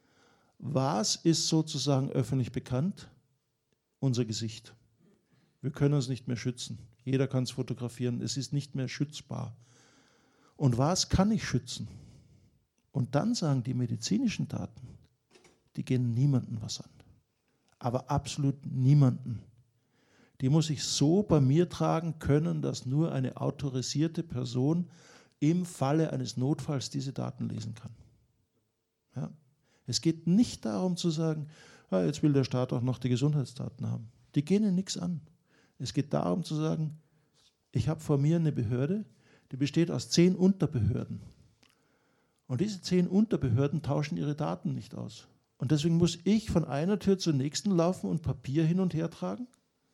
B: was ist sozusagen öffentlich bekannt? Unser Gesicht. Wir können uns nicht mehr schützen. Jeder kann es fotografieren. Es ist nicht mehr schützbar. Und was kann ich schützen? Und dann sagen die medizinischen Daten, die gehen niemandem was an. Aber absolut niemanden. Die muss ich so bei mir tragen können, dass nur eine autorisierte Person im Falle eines Notfalls diese Daten lesen kann. Ja? Es geht nicht darum zu sagen, ja, jetzt will der Staat auch noch die Gesundheitsdaten haben. Die gehen ihnen nichts an. Es geht darum zu sagen, ich habe vor mir eine Behörde, die besteht aus zehn Unterbehörden. Und diese zehn Unterbehörden tauschen ihre Daten nicht aus. Und deswegen muss ich von einer Tür zur nächsten laufen und Papier hin und her tragen.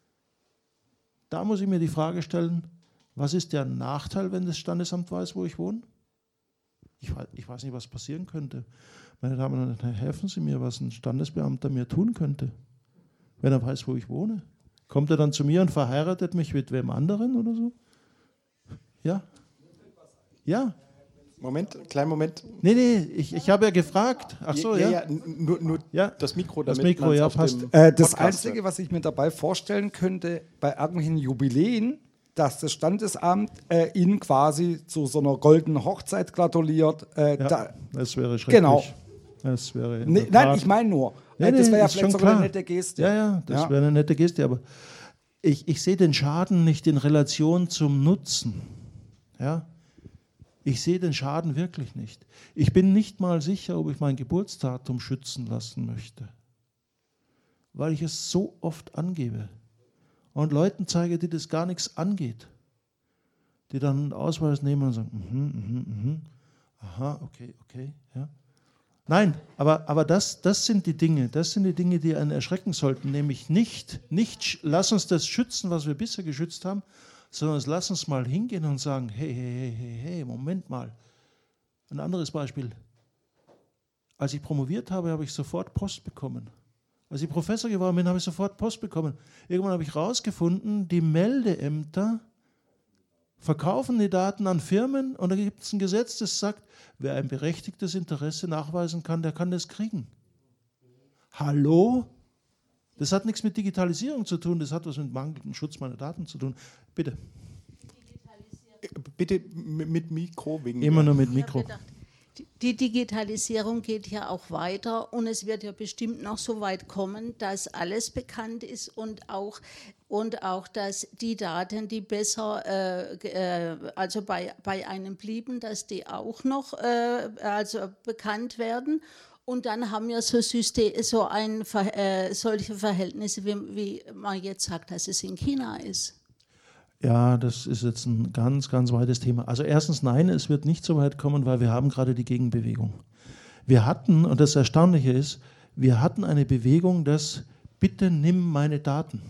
B: Da muss ich mir die Frage stellen, was ist der Nachteil, wenn das Standesamt weiß, wo ich wohne? Ich weiß, ich weiß nicht, was passieren könnte. Meine Damen und Herren, helfen Sie mir, was ein Standesbeamter mir tun könnte, wenn er weiß, wo ich wohne. Kommt er dann zu mir und verheiratet mich mit wem anderen oder so? Ja? Ja.
A: Moment, kleinen Moment.
B: Nee, nee, ich, ich habe ja gefragt. Ach so, ja.
A: ja, ja nur, nur
B: ja.
A: das Mikro,
B: das
A: damit
B: Mikro, ja, passt.
K: Äh, das Einzige, was ich mir dabei vorstellen könnte, bei irgendwelchen Jubiläen, dass das Standesamt äh, Ihnen quasi zu so einer goldenen Hochzeit gratuliert. Äh,
B: ja,
K: da,
B: das wäre schrecklich.
K: Genau.
B: Das wäre
K: nee, nein, ich meine nur.
B: Nee,
K: das wäre
B: nee,
K: ja vielleicht sogar eine nette Geste.
B: Ja, ja, das
K: ja.
B: wäre eine nette Geste, aber ich, ich sehe den Schaden nicht in Relation zum Nutzen. Ja? Ich sehe den Schaden wirklich nicht. Ich bin nicht mal sicher, ob ich mein Geburtsdatum schützen lassen möchte, weil ich es so oft angebe und Leuten zeige, die das gar nichts angeht, die dann einen Ausweis nehmen und sagen, mhm, mhm, mhm, aha, okay, okay, ja. Nein, aber, aber das, das sind die Dinge, das sind die Dinge, die einen erschrecken sollten, nämlich nicht, nicht, lass uns das schützen, was wir bisher geschützt haben, sondern lass uns mal hingehen und sagen, hey, hey, hey, hey, hey, Moment mal. Ein anderes Beispiel. als ich promoviert habe, habe ich sofort Post bekommen. Als ich Professor geworden bin, habe ich sofort Post bekommen. Irgendwann habe ich herausgefunden, die Meldeämter verkaufen die Daten an Firmen und da gibt es ein Gesetz, das sagt, wer ein berechtigtes Interesse nachweisen kann, der kann das kriegen. Hallo? Das hat nichts mit Digitalisierung zu tun, das hat was mit mangelndem Schutz meiner Daten zu tun. Bitte.
A: Bitte mit Mikro. Wegen
B: Immer nur mit Mikro.
J: Die Digitalisierung geht ja auch weiter und es wird ja bestimmt noch so weit kommen, dass alles bekannt ist und auch, und auch dass die Daten, die besser äh, äh, also bei, bei einem blieben, dass die auch noch äh, also bekannt werden. Und dann haben wir so, System, so ein, äh, solche Verhältnisse, wie, wie man jetzt sagt, dass es in China ist.
B: Ja, das ist jetzt ein ganz, ganz weites Thema. Also erstens, nein, es wird nicht so weit kommen, weil wir haben gerade die Gegenbewegung. Wir hatten, und das Erstaunliche ist, wir hatten eine Bewegung, dass bitte nimm meine Daten.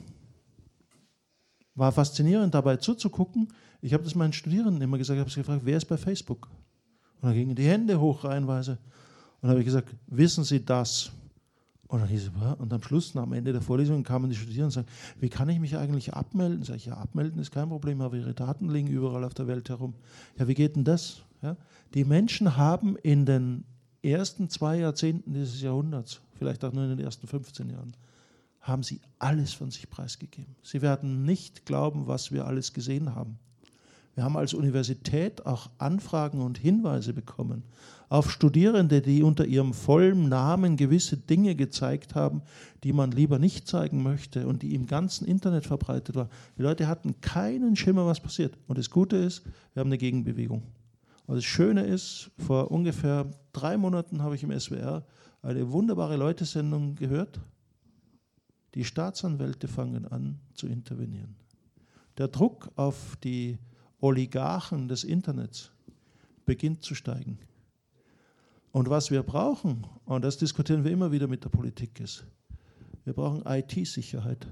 B: War faszinierend dabei zuzugucken. Ich habe das meinen Studierenden immer gesagt, ich habe sie gefragt, wer ist bei Facebook? Und dann gingen die Hände hoch reihenweise. Und dann habe ich gesagt, wissen Sie das? Und dann hieß es, und am Schluss, am Ende der Vorlesung, kamen die Studierenden und sagten, wie kann ich mich eigentlich abmelden? Sag ich, ja, abmelden ist kein Problem, aber Ihre Daten liegen überall auf der Welt herum. Ja, wie geht denn das? Ja? Die Menschen haben in den ersten zwei Jahrzehnten dieses Jahrhunderts, vielleicht auch nur in den ersten fünfzehn Jahren, haben sie alles von sich preisgegeben. Sie werden nicht glauben, was wir alles gesehen haben. Wir haben als Universität auch Anfragen und Hinweise bekommen auf Studierende, die unter ihrem vollen Namen gewisse Dinge gezeigt haben, die man lieber nicht zeigen möchte und die im ganzen Internet verbreitet waren. Die Leute hatten keinen Schimmer, was passiert. Und das Gute ist, wir haben eine Gegenbewegung. Und das Schöne ist, vor ungefähr drei Monaten habe ich im S W R eine wunderbare Leutesendung gehört. Die Staatsanwälte fangen an zu intervenieren. Der Druck auf die Oligarchen des Internets beginnt zu steigen. Und was wir brauchen, und das diskutieren wir immer wieder mit der Politik, ist, wir brauchen I T-Sicherheit.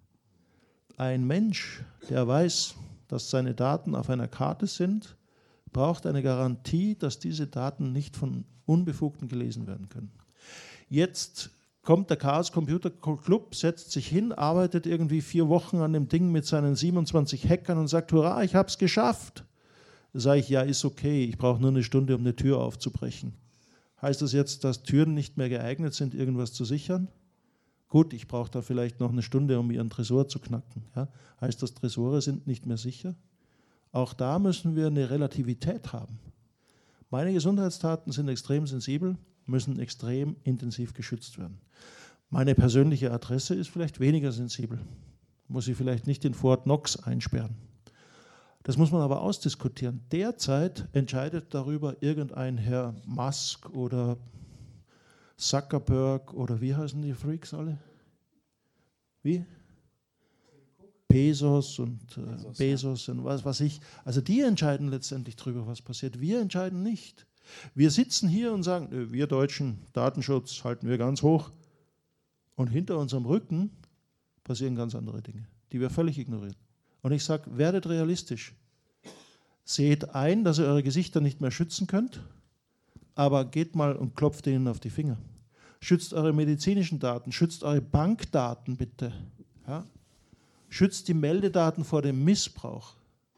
B: Ein Mensch, der weiß, dass seine Daten auf einer Karte sind, braucht eine Garantie, dass diese Daten nicht von Unbefugten gelesen werden können. Jetzt kommt der Chaos Computer Club, setzt sich hin, arbeitet irgendwie vier Wochen an dem Ding mit seinen siebenundzwanzig Hackern und sagt, hurra, ich habe es geschafft. Da sage ich, ja, ist okay, ich brauche nur eine Stunde, um eine Tür aufzubrechen. Heißt das jetzt, dass Türen nicht mehr geeignet sind, irgendwas zu sichern? Gut, ich brauche da vielleicht noch eine Stunde, um ihren Tresor zu knacken. Ja? Heißt das, Tresore sind nicht mehr sicher? Auch da müssen wir eine Relativität haben. Meine Gesundheitsdaten sind extrem sensibel, müssen extrem intensiv geschützt werden. Meine persönliche Adresse ist vielleicht weniger sensibel. Muss ich vielleicht nicht in Fort Knox einsperren. Das muss man aber ausdiskutieren. Derzeit entscheidet darüber irgendein Herr Musk oder Zuckerberg oder wie heißen die Freaks alle? Wie? Bezos und äh, Bezos, Bezos ja. und was weiß ich. Also die entscheiden letztendlich darüber, was passiert. Wir entscheiden nicht. Wir sitzen hier und sagen, wir Deutschen, Datenschutz halten wir ganz hoch. Und hinter unserem Rücken passieren ganz andere Dinge, die wir völlig ignorieren. Und ich sage, werdet realistisch. Seht ein, dass ihr eure Gesichter nicht mehr schützen könnt, aber geht mal und klopft ihnen auf die Finger. Schützt eure medizinischen Daten, schützt eure Bankdaten bitte. Ja? Schützt die Meldedaten vor dem Missbrauch.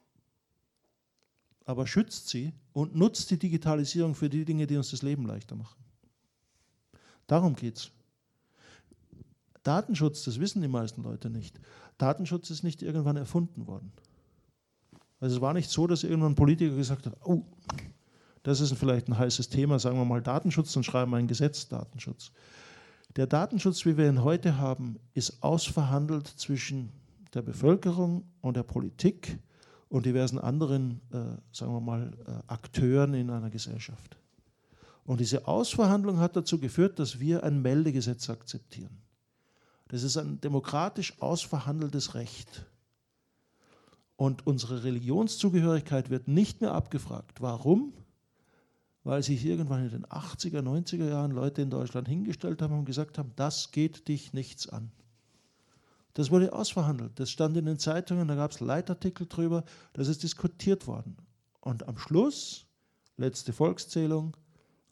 B: Aber schützt sie und nutzt die Digitalisierung für die Dinge, die uns das Leben leichter machen. Darum geht es. Datenschutz, das wissen die meisten Leute nicht. Datenschutz ist nicht irgendwann erfunden worden. Also es war nicht so, dass irgendwann ein Politiker gesagt hat, oh, das ist vielleicht ein heißes Thema, sagen wir mal Datenschutz, dann schreiben wir ein Gesetz Datenschutz. Der Datenschutz, wie wir ihn heute haben, ist ausverhandelt zwischen der Bevölkerung und der Politik und diversen anderen, äh, sagen wir mal, äh, Akteuren in einer Gesellschaft. Und diese Ausverhandlung hat dazu geführt, dass wir ein Meldegesetz akzeptieren. Das ist ein demokratisch ausverhandeltes Recht. Und unsere Religionszugehörigkeit wird nicht mehr abgefragt. Warum? Weil sich irgendwann in den achtziger, neunziger Jahren Leute in Deutschland hingestellt haben und gesagt haben, das geht dich nichts an. Das wurde ausverhandelt. Das stand in den Zeitungen, da gab es Leitartikel drüber, das ist diskutiert worden. Und am Schluss, letzte Volkszählung,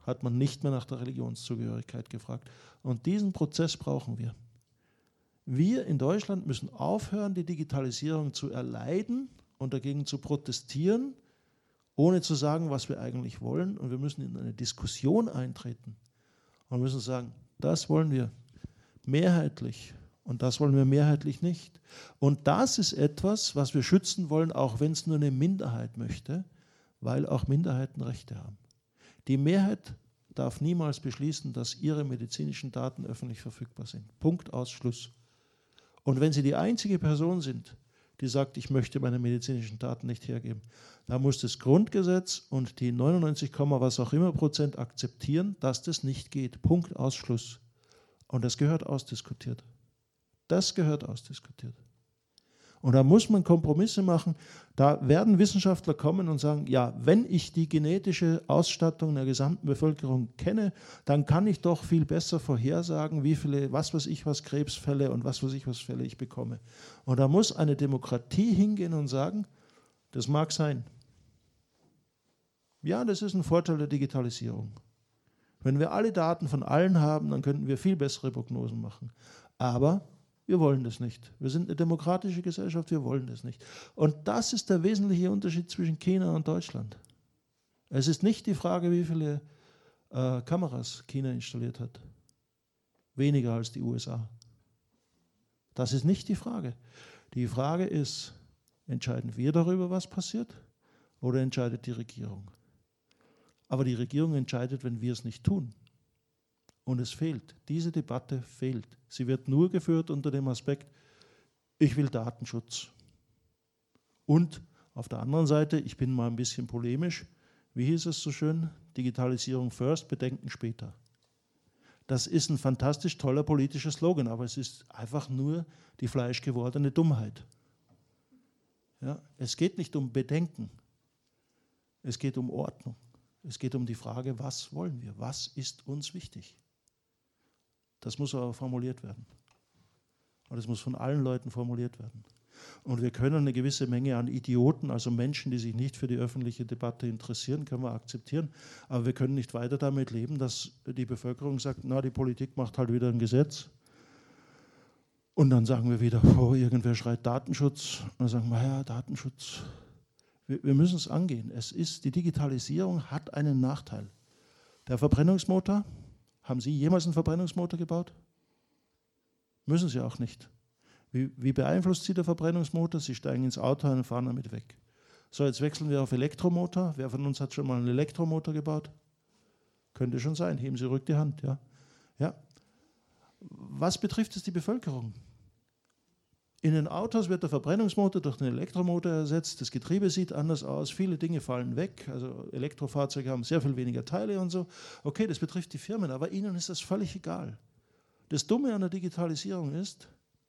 B: hat man nicht mehr nach der Religionszugehörigkeit gefragt. Und diesen Prozess brauchen wir. Wir in Deutschland müssen aufhören, die Digitalisierung zu erleiden und dagegen zu protestieren, ohne zu sagen, was wir eigentlich wollen. Und wir müssen in eine Diskussion eintreten und müssen sagen, das wollen wir mehrheitlich und das wollen wir mehrheitlich nicht. Und das ist etwas, was wir schützen wollen, auch wenn es nur eine Minderheit möchte, weil auch Minderheiten Rechte haben. Die Mehrheit darf niemals beschließen, dass ihre medizinischen Daten öffentlich verfügbar sind. Punkt, aus, Schluss. Und wenn Sie die einzige Person sind, die sagt, ich möchte meine medizinischen Daten nicht hergeben, dann muss das Grundgesetz und die neunundneunzig, was auch immer Prozent akzeptieren, dass das nicht geht. Punkt, aus, Schluss. Und das gehört ausdiskutiert. Das gehört ausdiskutiert. Und da muss man Kompromisse machen. Da werden Wissenschaftler kommen und sagen, ja, wenn ich die genetische Ausstattung der gesamten Bevölkerung kenne, dann kann ich doch viel besser vorhersagen, wie viele, was weiß ich, was Krebsfälle und was weiß ich, was Fälle ich bekomme. Und da muss eine Demokratie hingehen und sagen, das mag sein. Ja, das ist ein Vorteil der Digitalisierung. Wenn wir alle Daten von allen haben, dann könnten wir viel bessere Prognosen machen. Aber wir wollen das nicht. Wir sind eine demokratische Gesellschaft, wir wollen das nicht. Und das ist der wesentliche Unterschied zwischen China und Deutschland. Es ist nicht die Frage, wie viele äh, Kameras China installiert hat. Weniger als die U S A. Das ist nicht die Frage. Die Frage ist, entscheiden wir darüber, was passiert, oder entscheidet die Regierung? Aber die Regierung entscheidet, wenn wir es nicht tun. Und es fehlt. Diese Debatte fehlt. Sie wird nur geführt unter dem Aspekt, ich will Datenschutz. Und auf der anderen Seite, ich bin mal ein bisschen polemisch, wie hieß es so schön? Digitalisierung first, Bedenken später. Das ist ein fantastisch toller politischer Slogan, aber es ist einfach nur die fleischgewordene Dummheit. Ja, es geht nicht um Bedenken. Es geht um Ordnung. Es geht um die Frage, was wollen wir? Was ist uns wichtig? Das muss aber formuliert werden. Und es muss von allen Leuten formuliert werden. Und wir können eine gewisse Menge an Idioten, also Menschen, die sich nicht für die öffentliche Debatte interessieren, können wir akzeptieren. Aber wir können nicht weiter damit leben, dass die Bevölkerung sagt, na, die Politik macht halt wieder ein Gesetz. Und dann sagen wir wieder, oh, irgendwer schreit Datenschutz. Und dann sagen wir, ja, Datenschutz. Wir, wir müssen es angehen. Es ist, die Digitalisierung hat einen Nachteil. Der Verbrennungsmotor, haben Sie jemals einen Verbrennungsmotor gebaut? Müssen Sie auch nicht. Wie, wie beeinflusst Sie der Verbrennungsmotor? Sie steigen ins Auto und fahren damit weg. So, jetzt wechseln wir auf Elektromotor. Wer von uns hat schon mal einen Elektromotor gebaut? Könnte schon sein. Heben Sie ruhig die Hand. Ja. Ja. Was betrifft es die Bevölkerung? In den Autos wird der Verbrennungsmotor durch den Elektromotor ersetzt. Das Getriebe sieht anders aus. Viele Dinge fallen weg. Also Elektrofahrzeuge haben sehr viel weniger Teile und so. Okay, das betrifft die Firmen, aber ihnen ist das völlig egal. Das Dumme an der Digitalisierung ist,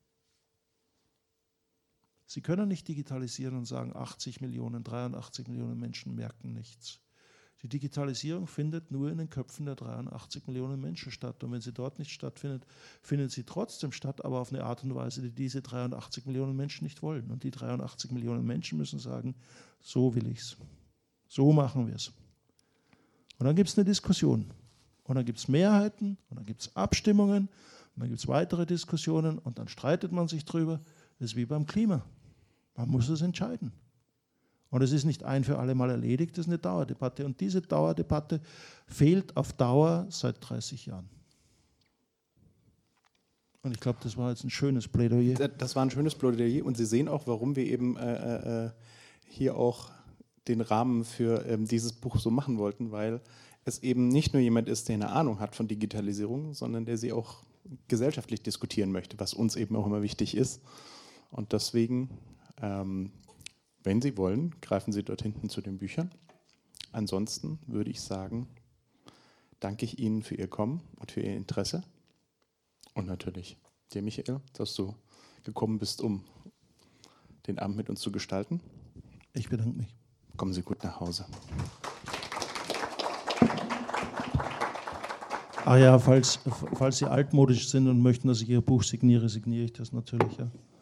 B: Sie können nicht digitalisieren und sagen, achtzig Millionen, dreiundachtzig Millionen Menschen merken nichts. Die Digitalisierung findet nur in den Köpfen der dreiundachtzig Millionen Menschen statt. Und wenn sie dort nicht stattfindet, findet sie trotzdem statt, aber auf eine Art und Weise, die diese dreiundachtzig Millionen Menschen nicht wollen. Und die dreiundachtzig Millionen Menschen müssen sagen, so will ich es. So machen wir es. Und dann gibt es eine Diskussion. Und dann gibt es Mehrheiten, und dann gibt es Abstimmungen, und dann gibt es weitere Diskussionen, und dann streitet man sich drüber. Das ist wie beim Klima. Man muss es entscheiden. Und es ist nicht ein für alle Mal erledigt, das ist eine Dauerdebatte. Und diese Dauerdebatte fehlt auf Dauer seit dreißig Jahren. Und ich glaube, das war jetzt ein schönes Plädoyer.
A: Das war ein schönes Plädoyer. Und Sie sehen auch, warum wir eben äh, äh, hier auch den Rahmen für ähm, dieses Buch so machen wollten, weil es eben nicht nur jemand ist, der eine Ahnung hat von Digitalisierung, sondern der sie auch gesellschaftlich diskutieren möchte, was uns eben auch immer wichtig ist. Und deswegen, ähm, wenn Sie wollen, greifen Sie dort hinten zu den Büchern. Ansonsten würde ich sagen, danke ich Ihnen für Ihr Kommen und für Ihr Interesse. Und natürlich dir, Michael, dass du gekommen bist, um den Abend mit uns zu gestalten.
B: Ich bedanke mich.
A: Kommen Sie gut nach Hause.
B: Ah ja, falls, falls Sie altmodisch sind und möchten, dass ich Ihr Buch signiere, signiere ich das natürlich, ja.